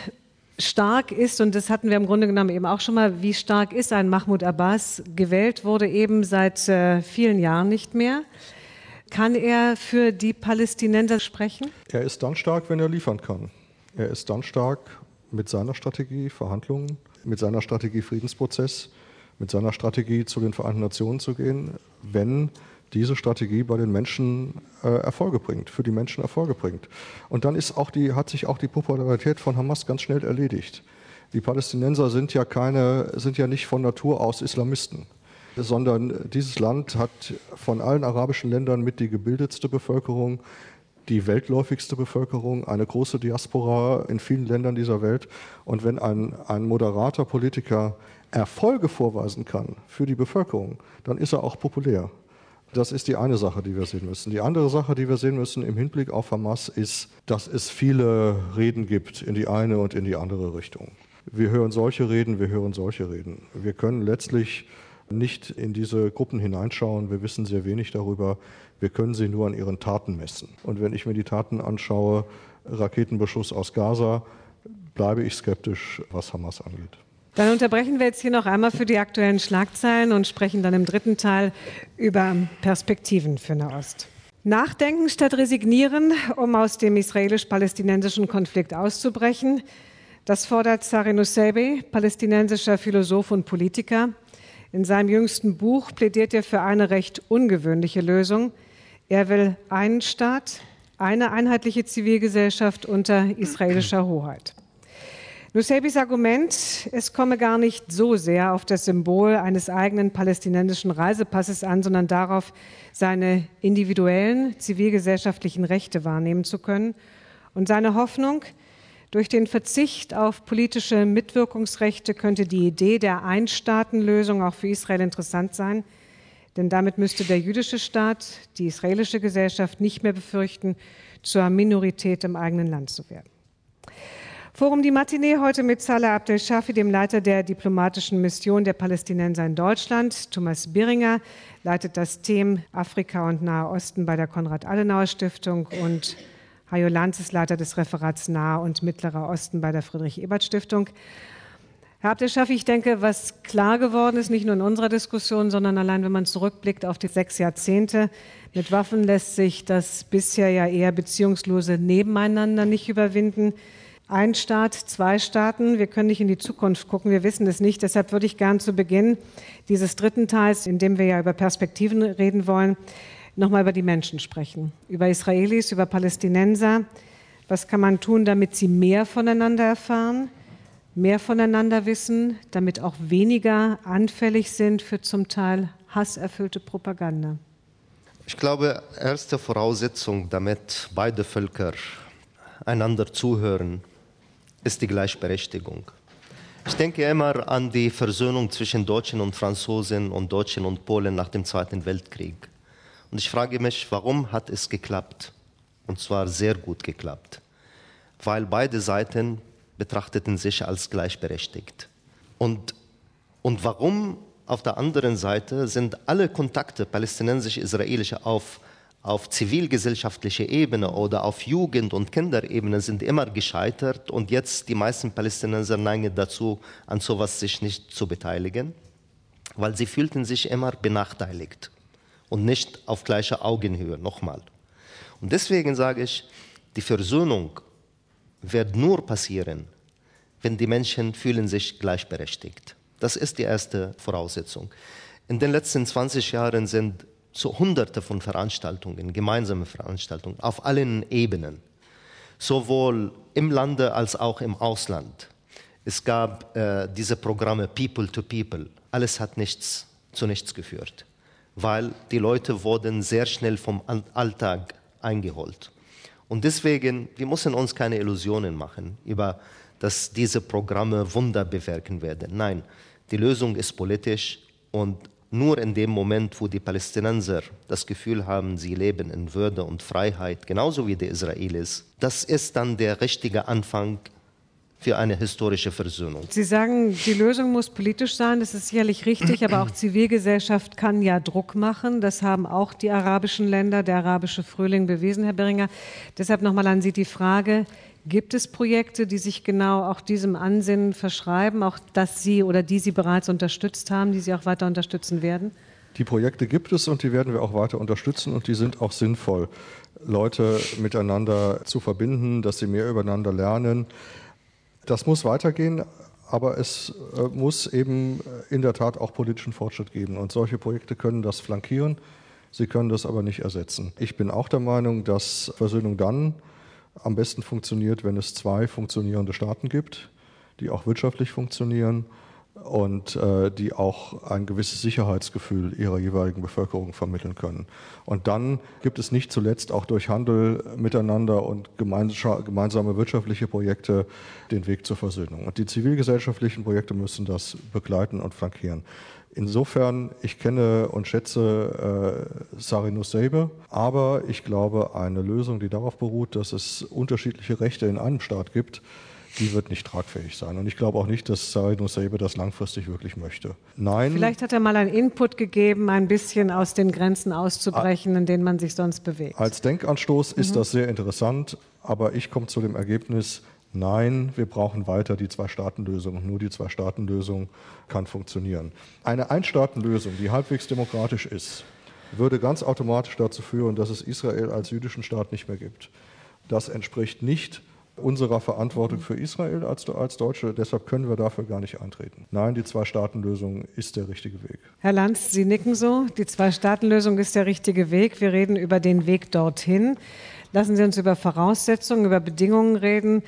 stark ist, und das hatten wir im Grunde genommen eben auch schon mal, wie stark ist ein Mahmoud Abbas? Gewählt wurde eben seit äh, vielen Jahren nicht mehr. Kann er für die Palästinenser sprechen? Er ist dann stark, wenn er liefern kann. Er ist dann stark mit seiner Strategie Verhandlungen, mit seiner Strategie Friedensprozess, mit seiner Strategie zu den Vereinten Nationen zu gehen, wenn diese Strategie bei den Menschen äh, Erfolge bringt, für die Menschen Erfolge bringt. Und dann ist auch die, hat sich auch die Popularität von Hamas ganz schnell erledigt. Die Palästinenser sind ja, keine, sind ja nicht von Natur aus Islamisten, sondern dieses Land hat von allen arabischen Ländern mit die gebildetste Bevölkerung, die weltläufigste Bevölkerung, eine große Diaspora in vielen Ländern dieser Welt. Und wenn ein, ein moderater Politiker Erfolge vorweisen kann für die Bevölkerung, dann ist er auch populär. Das ist die eine Sache, die wir sehen müssen. Die andere Sache, die wir sehen müssen im Hinblick auf Hamas, ist, dass es viele Reden gibt in die eine und in die andere Richtung. Wir hören solche Reden, wir hören solche Reden. Wir können letztlich nicht in diese Gruppen hineinschauen. Wir wissen sehr wenig darüber. Wir können sie nur an ihren Taten messen. Und wenn ich mir die Taten anschaue, Raketenbeschuss aus Gaza, bleibe ich skeptisch, was Hamas angeht. Dann unterbrechen wir jetzt hier noch einmal für die aktuellen Schlagzeilen und sprechen dann im dritten Teil über Perspektiven für Nahost. Nachdenken statt resignieren, um aus dem israelisch-palästinensischen Konflikt auszubrechen. Das fordert Sari Nusseibeh, palästinensischer Philosoph und Politiker. In seinem jüngsten Buch plädiert er für eine recht ungewöhnliche Lösung. Er will einen Staat, eine einheitliche Zivilgesellschaft unter israelischer Hoheit. Nusseibehs Argument, es komme gar nicht so sehr auf das Symbol eines eigenen palästinensischen Reisepasses an, sondern darauf, seine individuellen zivilgesellschaftlichen Rechte wahrnehmen zu können. Und seine Hoffnung, durch den Verzicht auf politische Mitwirkungsrechte könnte die Idee der Einstaatenlösung auch für Israel interessant sein, denn damit müsste der jüdische Staat, die israelische Gesellschaft nicht mehr befürchten, zur Minorität im eigenen Land zu werden. Forum die Matinee heute mit Saleh Abdel-Shafi, dem Leiter der diplomatischen Mission der Palästinenser in Deutschland. Thomas Biringer leitet das Team Afrika und Nahe Osten bei der Konrad-Adenauer-Stiftung und Hajo Lanz ist Leiter des Referats Nahe und Mittlerer Osten bei der Friedrich-Ebert-Stiftung. Herr Abdel-Shafi, ich denke, was klar geworden ist, nicht nur in unserer Diskussion, sondern allein, wenn man zurückblickt auf die sechs Jahrzehnte, mit Waffen lässt sich das bisher ja eher beziehungslose Nebeneinander nicht überwinden. Ein Staat, zwei Staaten, wir können nicht in die Zukunft gucken, wir wissen es nicht. Deshalb würde ich gern zu Beginn dieses dritten Teils, in dem wir ja über Perspektiven reden wollen, nochmal über die Menschen sprechen. Über Israelis, über Palästinenser. Was kann man tun, damit sie mehr voneinander erfahren, mehr voneinander wissen, damit auch weniger anfällig sind für zum Teil hasserfüllte Propaganda? Ich glaube, erste Voraussetzung, damit beide Völker einander zuhören, ist die Gleichberechtigung. Ich denke immer an die Versöhnung zwischen Deutschen und Franzosen und Deutschen und Polen nach dem Zweiten Weltkrieg. Und ich frage mich, warum hat es geklappt? Und zwar sehr gut geklappt. Weil beide Seiten betrachteten sich als gleichberechtigt. Und, und warum auf der anderen Seite sind alle Kontakte palästinensisch-israelische auf, auf zivilgesellschaftlicher Ebene oder auf Jugend- und Kinderebene sind immer gescheitert und jetzt die meisten Palästinenser neigen dazu, an sowas sich nicht zu beteiligen, weil sie fühlten sich immer benachteiligt und nicht auf gleicher Augenhöhe, nochmal. Und deswegen sage ich, die Versöhnung wird nur passieren, wenn die Menschen fühlen sich gleichberechtigt. Das ist die erste Voraussetzung. In den letzten zwanzig Jahren sind so hunderte von Veranstaltungen, gemeinsame Veranstaltungen auf allen Ebenen, sowohl im Lande als auch im Ausland. Es gab äh, diese Programme People to People. Alles hat nichts, zu nichts geführt, weil die Leute wurden sehr schnell vom Alltag eingeholt. Und deswegen, wir müssen uns keine Illusionen machen, über, dass diese Programme Wunder bewirken werden. Nein, die Lösung ist politisch und nur in dem Moment, wo die Palästinenser das Gefühl haben, sie leben in Würde und Freiheit, genauso wie die Israelis, das ist dann der richtige Anfang für eine historische Versöhnung. Sie sagen, die Lösung muss politisch sein, das ist sicherlich richtig, aber auch Zivilgesellschaft kann ja Druck machen. Das haben auch die arabischen Länder, der arabische Frühling bewiesen, Herr Beringer. Deshalb nochmal an Sie die Frage, gibt es Projekte, die sich genau auch diesem Ansinnen verschreiben, auch dass Sie oder die Sie bereits unterstützt haben, die Sie auch weiter unterstützen werden? Die Projekte gibt es und die werden wir auch weiter unterstützen und die sind auch sinnvoll, Leute miteinander zu verbinden, dass sie mehr übereinander lernen. Das muss weitergehen, aber es äh, muss eben in der Tat auch politischen Fortschritt geben. Und solche Projekte können das flankieren, sie können das aber nicht ersetzen. Ich bin auch der Meinung, dass Versöhnung dann am besten funktioniert, wenn es zwei funktionierende Staaten gibt, die auch wirtschaftlich funktionieren und äh, die auch ein gewisses Sicherheitsgefühl ihrer jeweiligen Bevölkerung vermitteln können. Und dann gibt es nicht zuletzt auch durch Handel miteinander und gemeinsame wirtschaftliche Projekte den Weg zur Versöhnung. Und die zivilgesellschaftlichen Projekte müssen das begleiten und flankieren. Insofern, ich kenne und schätze äh, Sari Nusseibeh, aber ich glaube, eine Lösung, die darauf beruht, dass es unterschiedliche Rechte in einem Staat gibt, die wird nicht tragfähig sein. Und ich glaube auch nicht, dass Sari Nusseibeh das langfristig wirklich möchte. Nein. Vielleicht hat er mal einen Input gegeben, ein bisschen aus den Grenzen auszubrechen, in denen man sich sonst bewegt. Als Denkanstoß mhm. ist das sehr interessant, aber ich komme zu dem Ergebnis, nein, wir brauchen weiter die Zwei-Staaten-Lösung. Nur die Zwei-Staaten-Lösung kann funktionieren. Eine Ein-Staaten-Lösung, die halbwegs demokratisch ist, würde ganz automatisch dazu führen, dass es Israel als jüdischen Staat nicht mehr gibt. Das entspricht nicht unserer Verantwortung für Israel als, als Deutsche. Deshalb können wir dafür gar nicht eintreten. Nein, die Zwei-Staaten-Lösung ist der richtige Weg. Herr Lanz, Sie nicken so. Die Zwei-Staaten-Lösung ist der richtige Weg. Wir reden über den Weg dorthin. Lassen Sie uns über Voraussetzungen, über Bedingungen reden,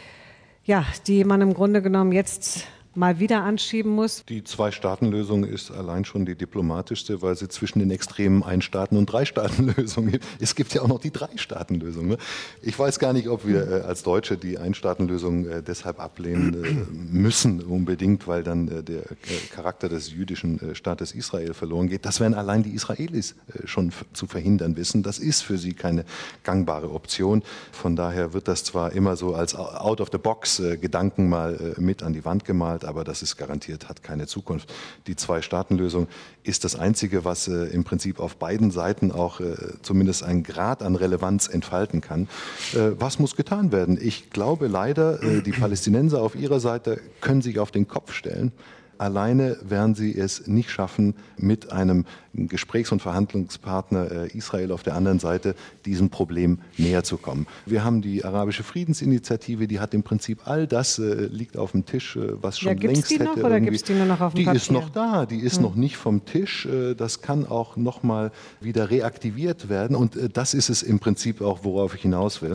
ja, die man im Grunde genommen jetzt mal wieder anschieben muss. Die Zwei-Staaten-Lösung ist allein schon die diplomatischste, weil sie zwischen den extremen Ein-Staaten- und Drei-Staaten-Lösungen gibt. Es gibt ja auch noch die Drei-Staaten-Lösung. Ne? Ich weiß gar nicht, ob wir äh, als Deutsche die Ein-Staaten-Lösung äh, deshalb ablehnen äh, müssen unbedingt, weil dann äh, der äh, Charakter des jüdischen äh, Staates Israel verloren geht. Das werden allein die Israelis äh, schon zu verhindern wissen. Das ist für sie keine gangbare Option. Von daher wird das zwar immer so als Out-of-the-Box-Gedanken äh, mal äh, mit an die Wand gemalt, aber das ist garantiert, hat keine Zukunft. Die Zwei-Staaten-Lösung ist das Einzige, was äh, im Prinzip auf beiden Seiten auch äh, zumindest einen Grad an Relevanz entfalten kann. Äh, was muss getan werden? Ich glaube leider, äh, die Palästinenser auf ihrer Seite können sich auf den Kopf stellen. Alleine werden sie es nicht schaffen, mit einem Gesprächs- und Verhandlungspartner äh, Israel auf der anderen Seite diesem Problem näher zu kommen. Wir haben die arabische Friedensinitiative, die hat im Prinzip all das, äh, liegt auf dem Tisch, äh, was schon ja, längst die hätte. Noch, oder gibt's die nur noch auf dem die Papier? ist noch da, die ist hm. noch nicht vom Tisch. Äh, das kann auch noch mal wieder reaktiviert werden und äh, das ist es im Prinzip auch, worauf ich hinaus will.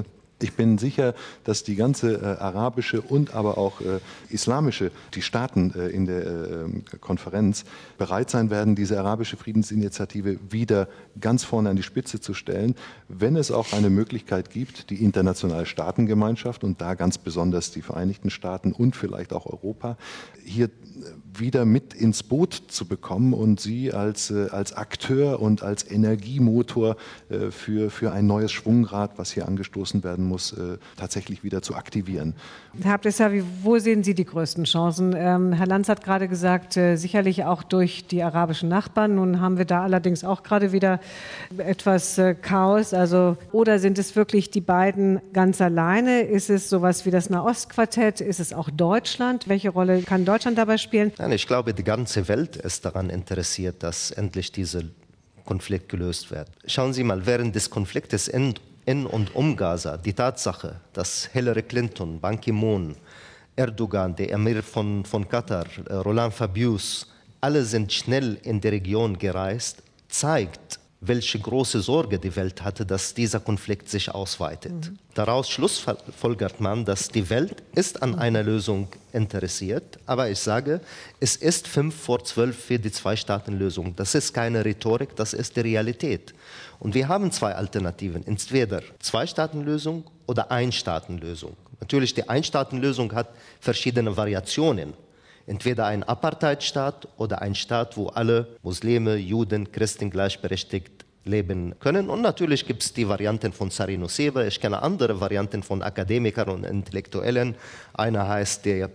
Ich bin sicher, dass die ganze äh, arabische und aber auch äh, islamische, die Staaten äh, in der äh, Konferenz bereit sein werden, diese arabische Friedensinitiative wieder ganz vorne an die Spitze zu stellen, wenn es auch eine Möglichkeit gibt, die internationale Staatengemeinschaft und da ganz besonders die Vereinigten Staaten und vielleicht auch Europa hier wieder mit ins Boot zu bekommen und sie als, äh, als Akteur und als Energiemotor äh, für, für ein neues Schwungrad, was hier angestoßen werden muss, äh, tatsächlich wieder zu aktivieren. Herr Abdessawi, wo sehen Sie die größten Chancen? Ähm, Herr Lanz hat gerade gesagt, äh, sicherlich auch durch die arabischen Nachbarn. Nun haben wir da allerdings auch gerade wieder etwas äh, Chaos. Also, oder sind es wirklich die beiden ganz alleine? Ist es sowas wie das Nahostquartett? Ist es auch Deutschland? Welche Rolle kann Deutschland dabei spielen? Nein, ich glaube, die ganze Welt ist daran interessiert, dass endlich dieser Konflikt gelöst wird. Schauen Sie mal, während des Konfliktes in, in und um Gaza, die Tatsache, dass Hillary Clinton, Ban Ki-moon, Erdogan, der Emir von, von Katar, Roland Fabius, alle sind schnell in die Region gereist, zeigt, welche große Sorge die Welt hatte, dass dieser Konflikt sich ausweitet. Mhm. Daraus schlussfolgert man, dass die Welt ist an einer Lösung interessiert, aber ich sage, es ist fünf vor zwölf für die Zwei-Staaten-Lösung. Das ist keine Rhetorik, das ist die Realität. Und wir haben zwei Alternativen, entweder Zwei-Staaten-Lösung oder Ein-Staaten-Lösung. Natürlich, die Ein-Staaten-Lösung hat verschiedene Variationen. Entweder ein Apartheidstaat oder ein Staat, wo alle Muslime, Juden, Christen gleichberechtigt leben können. Und natürlich gibt es die Varianten von Sari Nusseibeh. Ich kenne andere Varianten von Akademikern und Intellektuellen. Einer heißt der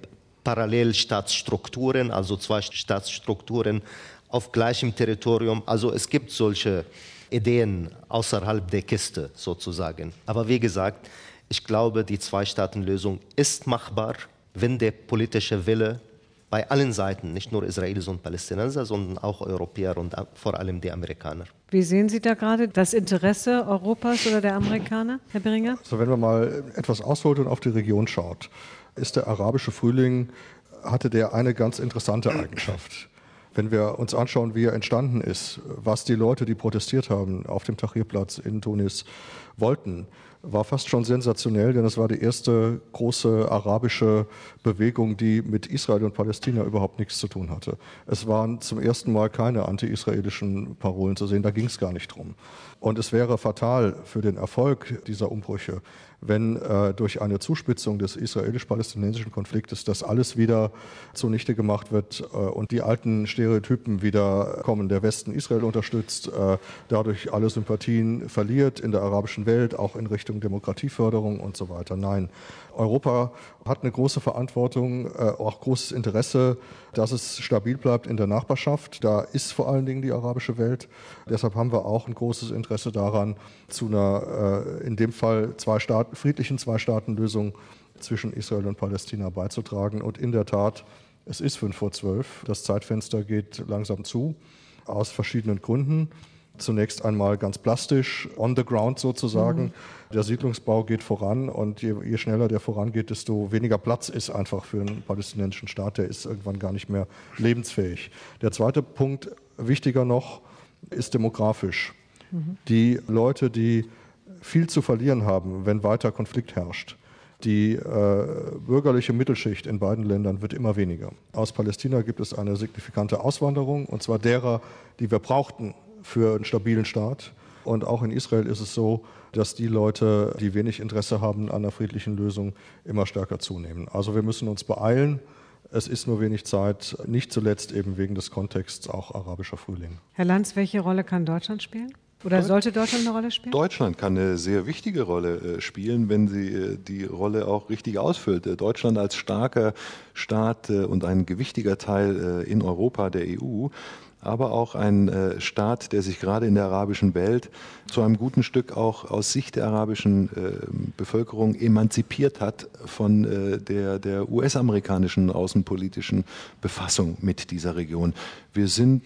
Parallelstaatsstrukturen, also zwei Staatsstrukturen auf gleichem Territorium. Also es gibt solche Ideen außerhalb der Kiste sozusagen. Aber wie gesagt, ich glaube, die Zwei-Staaten-Lösung ist machbar, wenn der politische Wille bei allen Seiten, nicht nur Israelis und Palästinenser, sondern auch Europäer und vor allem die Amerikaner. Wie sehen Sie da gerade das Interesse Europas oder der Amerikaner, Herr Beringer? Also wenn man mal etwas ausholt und auf die Region schaut, ist der arabische Frühling, hatte der eine ganz interessante Eigenschaft. Wenn wir uns anschauen, wie er entstanden ist, was die Leute, die protestiert haben auf dem Tahrirplatz in Tunis, wollten, war fast schon sensationell, denn es war die erste große arabische Bewegung, die mit Israel und Palästina überhaupt nichts zu tun hatte. Es waren zum ersten Mal keine anti-israelischen Parolen zu sehen, da ging es gar nicht drum. Und es wäre fatal für den Erfolg dieser Umbrüche, wenn äh, durch eine Zuspitzung des israelisch-palästinensischen Konfliktes das alles wieder zunichte gemacht wird äh, und die alten Stereotypen wieder kommen. Der Westen Israel unterstützt, äh, dadurch alle Sympathien verliert in der arabischen Welt, auch in Richtung Demokratieförderung und so weiter. Nein, Europa hat eine große Verantwortung, äh, auch großes Interesse, dass es stabil bleibt in der Nachbarschaft. Da ist vor allen Dingen die arabische Welt. Deshalb haben wir auch ein großes Interesse daran, zu einer, äh, in dem Fall zwei Staaten, friedlichen Zwei-Staaten-Lösung zwischen Israel und Palästina beizutragen. Und in der Tat, es ist fünf vor zwölf. Das Zeitfenster geht langsam zu, aus verschiedenen Gründen. Zunächst einmal ganz plastisch, on the ground sozusagen. Mhm. Der Siedlungsbau geht voran und je, je schneller der vorangeht, desto weniger Platz ist einfach für einen palästinensischen Staat. Der ist irgendwann gar nicht mehr lebensfähig. Der zweite Punkt, wichtiger noch, ist demografisch. Mhm. Die Leute, die viel zu verlieren haben, wenn weiter Konflikt herrscht, die äh, bürgerliche Mittelschicht in beiden Ländern wird immer weniger. Aus Palästina gibt es eine signifikante Auswanderung, und zwar derer, die wir brauchten für einen stabilen Staat. Und auch in Israel ist es so, dass die Leute, die wenig Interesse haben an einer friedlichen Lösung, immer stärker zunehmen. Also wir müssen uns beeilen. Es ist nur wenig Zeit, nicht zuletzt eben wegen des Kontexts auch arabischer Frühling. Herr Lanz, welche Rolle kann Deutschland spielen? Oder sollte Deutschland eine Rolle spielen? Deutschland kann eine sehr wichtige Rolle spielen, wenn sie die Rolle auch richtig ausfüllt. Deutschland als starker Staat und ein gewichtiger Teil in Europa, der E U, aber auch ein Staat, der sich gerade in der arabischen Welt zu einem guten Stück auch aus Sicht der arabischen Bevölkerung emanzipiert hat von der, der U S-amerikanischen außenpolitischen Befassung mit dieser Region. Wir sind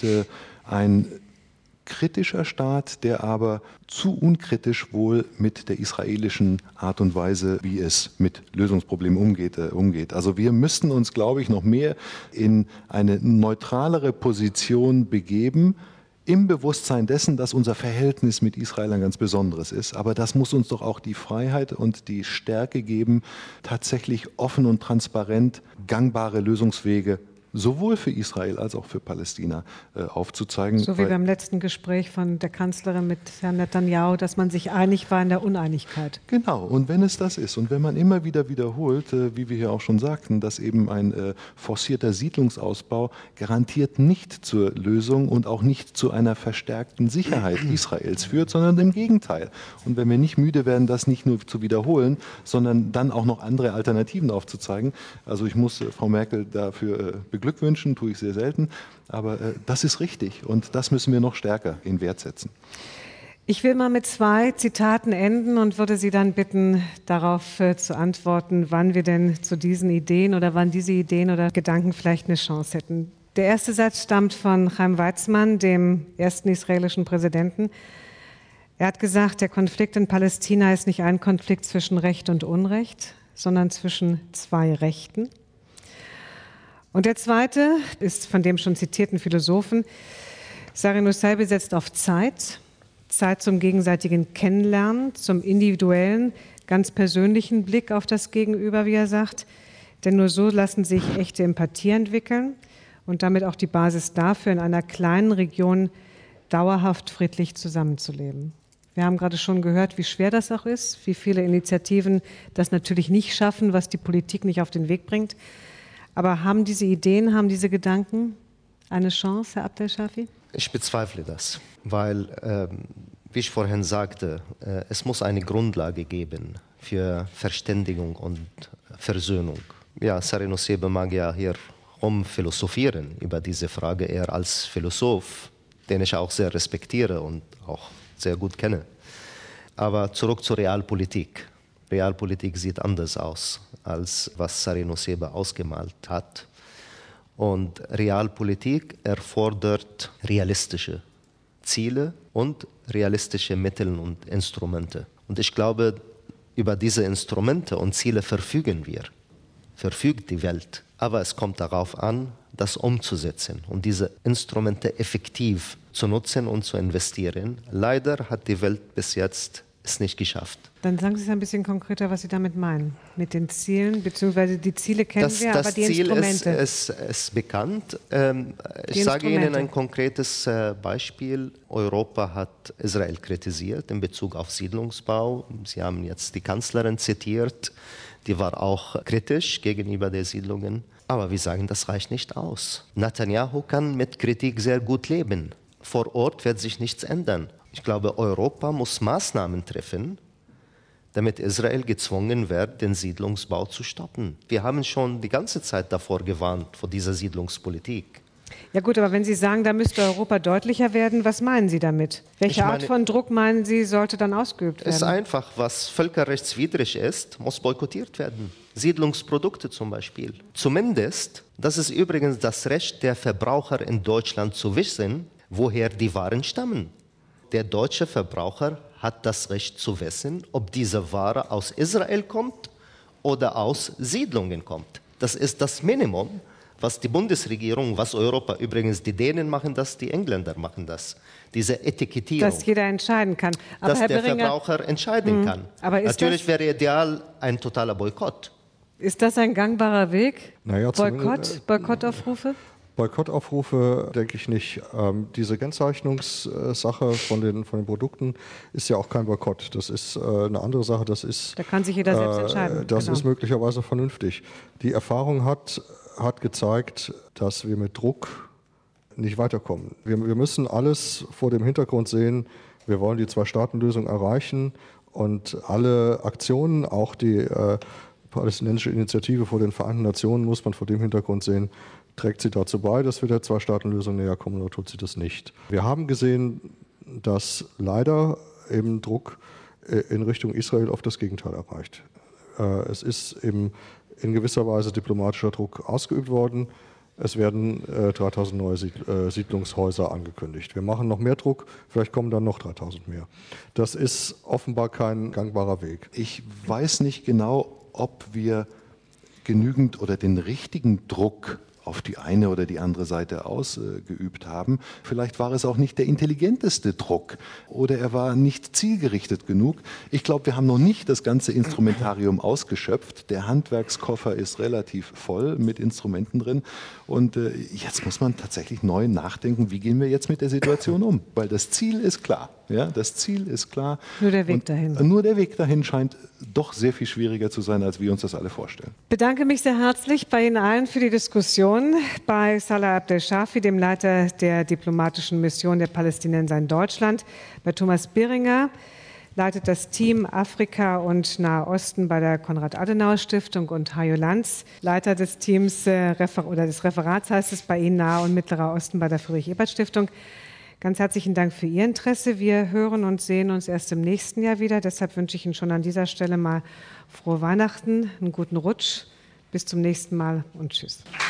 ein kritischer Staat, der aber zu unkritisch wohl mit der israelischen Art und Weise, wie es mit Lösungsproblemen umgeht, äh, umgeht. Also wir müssten uns, glaube ich, noch mehr in eine neutralere Position begeben, im Bewusstsein dessen, dass unser Verhältnis mit Israel ein ganz besonderes ist. Aber das muss uns doch auch die Freiheit und die Stärke geben, tatsächlich offen und transparent gangbare Lösungswege sowohl für Israel als auch für Palästina äh, aufzuzeigen. So wie beim letzten Gespräch von der Kanzlerin mit Herrn Netanyahu, dass man sich einig war in der Uneinigkeit. Genau, und wenn es das ist und wenn man immer wieder wiederholt, äh, wie wir hier auch schon sagten, dass eben ein äh, forcierter Siedlungsausbau garantiert nicht zur Lösung und auch nicht zu einer verstärkten Sicherheit Israels führt, sondern im Gegenteil. Und wenn wir nicht müde werden, das nicht nur zu wiederholen, sondern dann auch noch andere Alternativen aufzuzeigen. Also ich muss äh, Frau Merkel dafür äh, beglückwünschen. Glückwünschen, tue ich sehr selten, aber äh, das ist richtig und das müssen wir noch stärker in Wert setzen. Ich will mal mit zwei Zitaten enden und würde Sie dann bitten, darauf äh, zu antworten, wann wir denn zu diesen Ideen oder wann diese Ideen oder Gedanken vielleicht eine Chance hätten. Der erste Satz stammt von Chaim Weizmann, dem ersten israelischen Präsidenten. Er hat gesagt, der Konflikt in Palästina ist nicht ein Konflikt zwischen Recht und Unrecht, sondern zwischen zwei Rechten. Und der zweite ist von dem schon zitierten Philosophen. Sari Nusseibeh setzt auf Zeit, Zeit zum gegenseitigen Kennenlernen, zum individuellen, ganz persönlichen Blick auf das Gegenüber, wie er sagt. Denn nur so lassen sich echte Empathie entwickeln und damit auch die Basis dafür, in einer kleinen Region dauerhaft friedlich zusammenzuleben. Wir haben gerade schon gehört, wie schwer das auch ist, wie viele Initiativen das natürlich nicht schaffen, was die Politik nicht auf den Weg bringt. Aber haben diese Ideen, haben diese Gedanken eine Chance, Herr Abdel Shafi? Ich bezweifle das, weil, ähm, wie ich vorhin sagte, äh, es muss eine Grundlage geben für Verständigung und Versöhnung. Ja, Sari Nusseibeh mag ja hier rumphilosophieren über diese Frage, er als Philosoph, den ich auch sehr respektiere und auch sehr gut kenne. Aber zurück zur Realpolitik. Realpolitik sieht anders aus, als was Sari Nusseibeh ausgemalt hat. Und Realpolitik erfordert realistische Ziele und realistische Mittel und Instrumente. Und ich glaube, über diese Instrumente und Ziele verfügen wir, verfügt die Welt. Aber es kommt darauf an, das umzusetzen und diese Instrumente effektiv zu nutzen und zu investieren. Leider hat die Welt bis jetzt es nicht geschafft. Dann sagen Sie es ein bisschen konkreter, was Sie damit meinen. Mit den Zielen, beziehungsweise die Ziele kennen das, wir, das aber die Ziel Instrumente. ist, ist, ist bekannt. Ähm, ich die sage Ihnen ein konkretes äh, Beispiel. Europa hat Israel kritisiert in Bezug auf Siedlungsbau. Sie haben jetzt die Kanzlerin zitiert. Die war auch kritisch gegenüber den Siedlungen. Aber wir sagen, das reicht nicht aus. Netanyahu kann mit Kritik sehr gut leben. Vor Ort wird sich nichts ändern. Ich glaube, Europa muss Maßnahmen treffen, damit Israel gezwungen wird, den Siedlungsbau zu stoppen. Wir haben schon die ganze Zeit davor gewarnt, vor dieser Siedlungspolitik. Ja gut, aber wenn Sie sagen, da müsste Europa deutlicher werden, was meinen Sie damit? Welche Ich meine, Art von Druck meinen Sie, sollte dann ausgeübt werden? Es ist einfach, was völkerrechtswidrig ist, muss boykottiert werden. Siedlungsprodukte zum Beispiel. Zumindest, das ist übrigens das Recht der Verbraucher in Deutschland zu wissen, woher die Waren stammen. Der deutsche Verbraucher hat das Recht zu wissen, ob diese Ware aus Israel kommt oder aus Siedlungen kommt. Das ist das Minimum, was die Bundesregierung, was Europa übrigens, die Dänen machen das, die Engländer machen das. Diese Etikettierung. Dass jeder entscheiden kann. Aber dass Herr der Beringer, Verbraucher entscheiden mh, kann. aber ist Natürlich das, wäre ideal ein totaler Boykott. Ist das ein gangbarer Weg? Naja, Boykott, Boykottaufrufe? Boykottaufrufe denke ich nicht. Ähm, diese Kennzeichnungssache von den, von den Produkten ist ja auch kein Boykott. Das ist äh, eine andere Sache. Das ist, Da kann sich jeder selbst entscheiden. Äh, das genau. ist möglicherweise vernünftig. Die Erfahrung hat, hat gezeigt, dass wir mit Druck nicht weiterkommen. Wir, wir müssen alles vor dem Hintergrund sehen, wir wollen die Zwei-Staaten-Lösung erreichen und alle Aktionen, auch die äh, palästinensische Initiative vor den Vereinten Nationen, muss man vor dem Hintergrund sehen, trägt sie dazu bei, dass wir der Zwei-Staaten-Lösung näher kommen oder tut sie das nicht? Wir haben gesehen, dass leider eben Druck in Richtung Israel auf das Gegenteil erreicht. Es ist eben in gewisser Weise diplomatischer Druck ausgeübt worden. Es werden dreitausend neue Siedlungshäuser angekündigt. Wir machen noch mehr Druck, vielleicht kommen dann noch dreitausend mehr. Das ist offenbar kein gangbarer Weg. Ich weiß nicht genau, ob wir genügend oder den richtigen Druck auf die eine oder die andere Seite ausgeübt haben. Vielleicht war es auch nicht der intelligenteste Druck oder er war nicht zielgerichtet genug. Ich glaube, wir haben noch nicht das ganze Instrumentarium ausgeschöpft. Der Handwerkskoffer ist relativ voll mit Instrumenten drin und äh, jetzt muss man tatsächlich neu nachdenken, wie gehen wir jetzt mit der Situation um? Weil das Ziel ist klar. Ja, das Ziel ist klar. Nur der Weg und dahin. Nur der Weg dahin scheint doch sehr viel schwieriger zu sein, als wir uns das alle vorstellen. Ich bedanke mich sehr herzlich bei Ihnen allen für die Diskussion, bei Salah Abdel-Shafi, dem Leiter der diplomatischen Mission der Palästinenser in Deutschland, bei Thomas Biringer, leitet das Team Afrika und Nahe Osten bei der Konrad-Adenauer-Stiftung, und Hajo Lanz, Leiter des Teams äh, oder des Referats heißt es bei Ihnen, Nahe und Mittlerer Osten bei der Friedrich-Ebert-Stiftung. Ganz herzlichen Dank für Ihr Interesse. Wir hören und sehen uns erst im nächsten Jahr wieder. Deshalb wünsche ich Ihnen schon an dieser Stelle mal frohe Weihnachten, einen guten Rutsch. Bis zum nächsten Mal und tschüss.